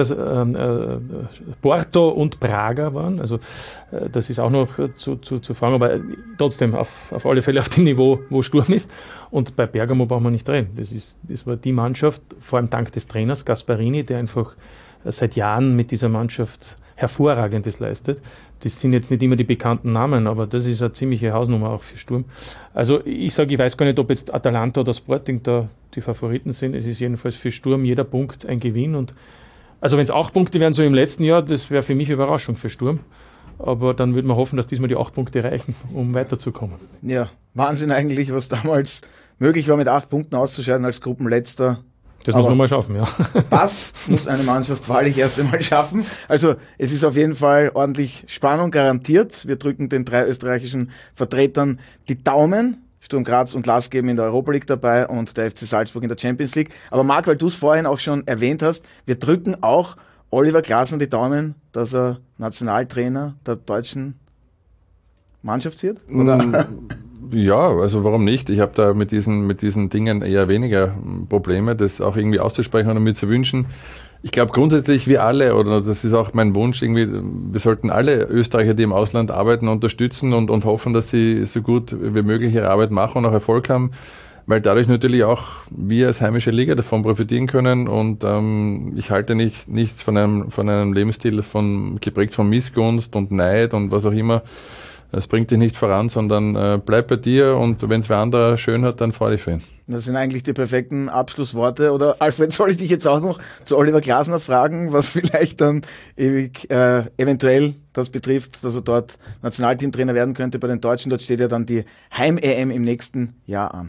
Porto und Braga waren. Also das ist auch noch zu fragen, aber trotzdem auf alle Fälle auf dem Niveau, wo Sturm ist. Und bei Bergamo brauchen wir nicht reden. Das war die Mannschaft, vor allem dank des Trainers Gasparini, der einfach seit Jahren mit dieser Mannschaft Hervorragendes leistet. Das sind jetzt nicht immer die bekannten Namen, aber das ist eine ziemliche Hausnummer auch für Sturm. Also ich weiß gar nicht, ob jetzt Atalanta oder Sporting da die Favoriten sind. Es ist jedenfalls für Sturm jeder Punkt ein Gewinn. Und also wenn es 8 Punkte wären, so im letzten Jahr, das wäre für mich eine Überraschung für Sturm. Aber dann würde man hoffen, dass diesmal die 8 Punkte reichen, um weiterzukommen. Ja, Wahnsinn eigentlich, was damals möglich war, mit 8 Punkten auszuscheiden als Gruppenletzter. Das muss man mal schaffen, ja. Das muss eine Mannschaft wahrlich erst einmal schaffen. Also es ist auf jeden Fall ordentlich Spannung garantiert. Wir drücken den 3 österreichischen Vertretern die Daumen. Sturm Graz und Lask geben in der Europa League dabei und der FC Salzburg in der Champions League. Aber Marc, weil du es vorhin auch schon erwähnt hast, wir drücken auch Oliver Glasner die Daumen, dass er Nationaltrainer der deutschen Mannschaft wird? Oder? Ja, also warum nicht? Ich habe da mit diesen Dingen eher weniger Probleme, das auch irgendwie auszusprechen oder mir zu wünschen. Ich glaube grundsätzlich, wir alle, oder das ist auch mein Wunsch, irgendwie, wir sollten alle Österreicher, die im Ausland arbeiten, unterstützen und hoffen, dass sie so gut wie möglich ihre Arbeit machen und auch Erfolg haben, weil dadurch natürlich auch wir als heimische Liga davon profitieren können. Und ich halte nichts von einem Lebensstil geprägt von Missgunst und Neid und was auch immer. Das bringt dich nicht voran, sondern bleib bei dir und wenn es wer anderer schön hat, dann freu dich für ihn. Das sind eigentlich die perfekten Abschlussworte. Oder Alfred, soll ich dich jetzt auch noch zu Oliver Glasner fragen, was vielleicht dann eventuell das betrifft, dass er dort Nationalteamtrainer werden könnte bei den Deutschen. Dort steht ja dann die Heim-EM im nächsten Jahr an.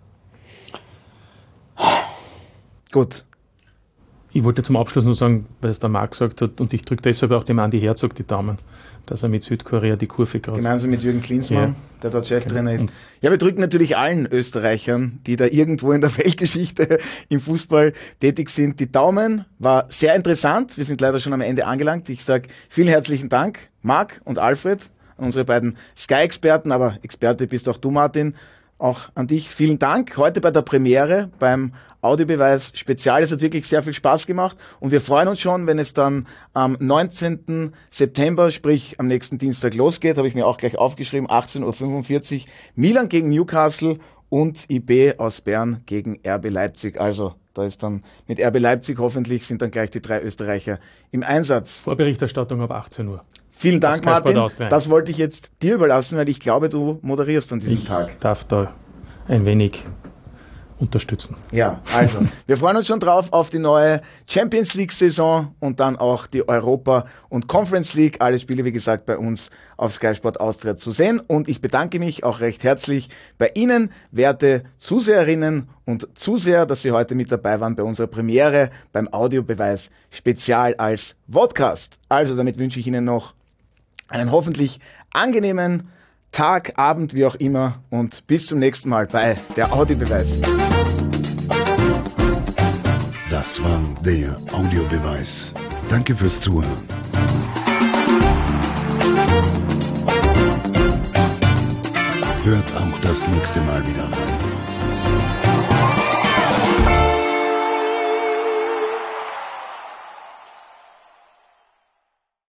Gut. Ich wollte zum Abschluss nur sagen, weil es der Marc gesagt hat, und ich drücke deshalb auch dem Andi Herzog die Daumen, dass er mit Südkorea die Kurve kreuzt. Gemeinsam mit Jürgen Klinsmann, der dort Cheftrainer ist. Ja, wir drücken natürlich allen Österreichern, die da irgendwo in der Weltgeschichte im Fußball tätig sind, die Daumen. War sehr interessant. Wir sind leider schon am Ende angelangt. Ich sage vielen herzlichen Dank, Marc und Alfred, an unsere beiden Sky-Experten, aber Experte bist auch du, Martin. Auch an dich vielen Dank. Heute bei der Premiere beim Audiobeweis Spezial. Es hat wirklich sehr viel Spaß gemacht und wir freuen uns schon, wenn es dann am 19. September, sprich am nächsten Dienstag losgeht, habe ich mir auch gleich aufgeschrieben, 18.45 Uhr, Milan gegen Newcastle und IB aus Bern gegen RB Leipzig. Also da ist dann mit RB Leipzig hoffentlich sind dann gleich die 3 Österreicher im Einsatz. Vorberichterstattung ab 18 Uhr. Vielen Dank, Martin. Das wollte ich jetzt dir überlassen, weil ich glaube, du moderierst an diesem Tag. Ich darf da ein wenig unterstützen. Ja, also, wir freuen uns schon drauf auf die neue Champions League-Saison und dann auch die Europa- und Conference League. Alle Spiele, wie gesagt, bei uns auf Sky Sport Austria zu sehen. Und ich bedanke mich auch recht herzlich bei Ihnen, werte Zuseherinnen und Zuseher, dass Sie heute mit dabei waren bei unserer Premiere beim Audiobeweis Spezial als Vodcast. Also, damit wünsche ich Ihnen noch einen hoffentlich angenehmen Tag, Abend, wie auch immer und bis zum nächsten Mal bei der Audiobeweis. Das war der Audiobeweis. Danke fürs Zuhören. Hört auch das nächste Mal wieder rein.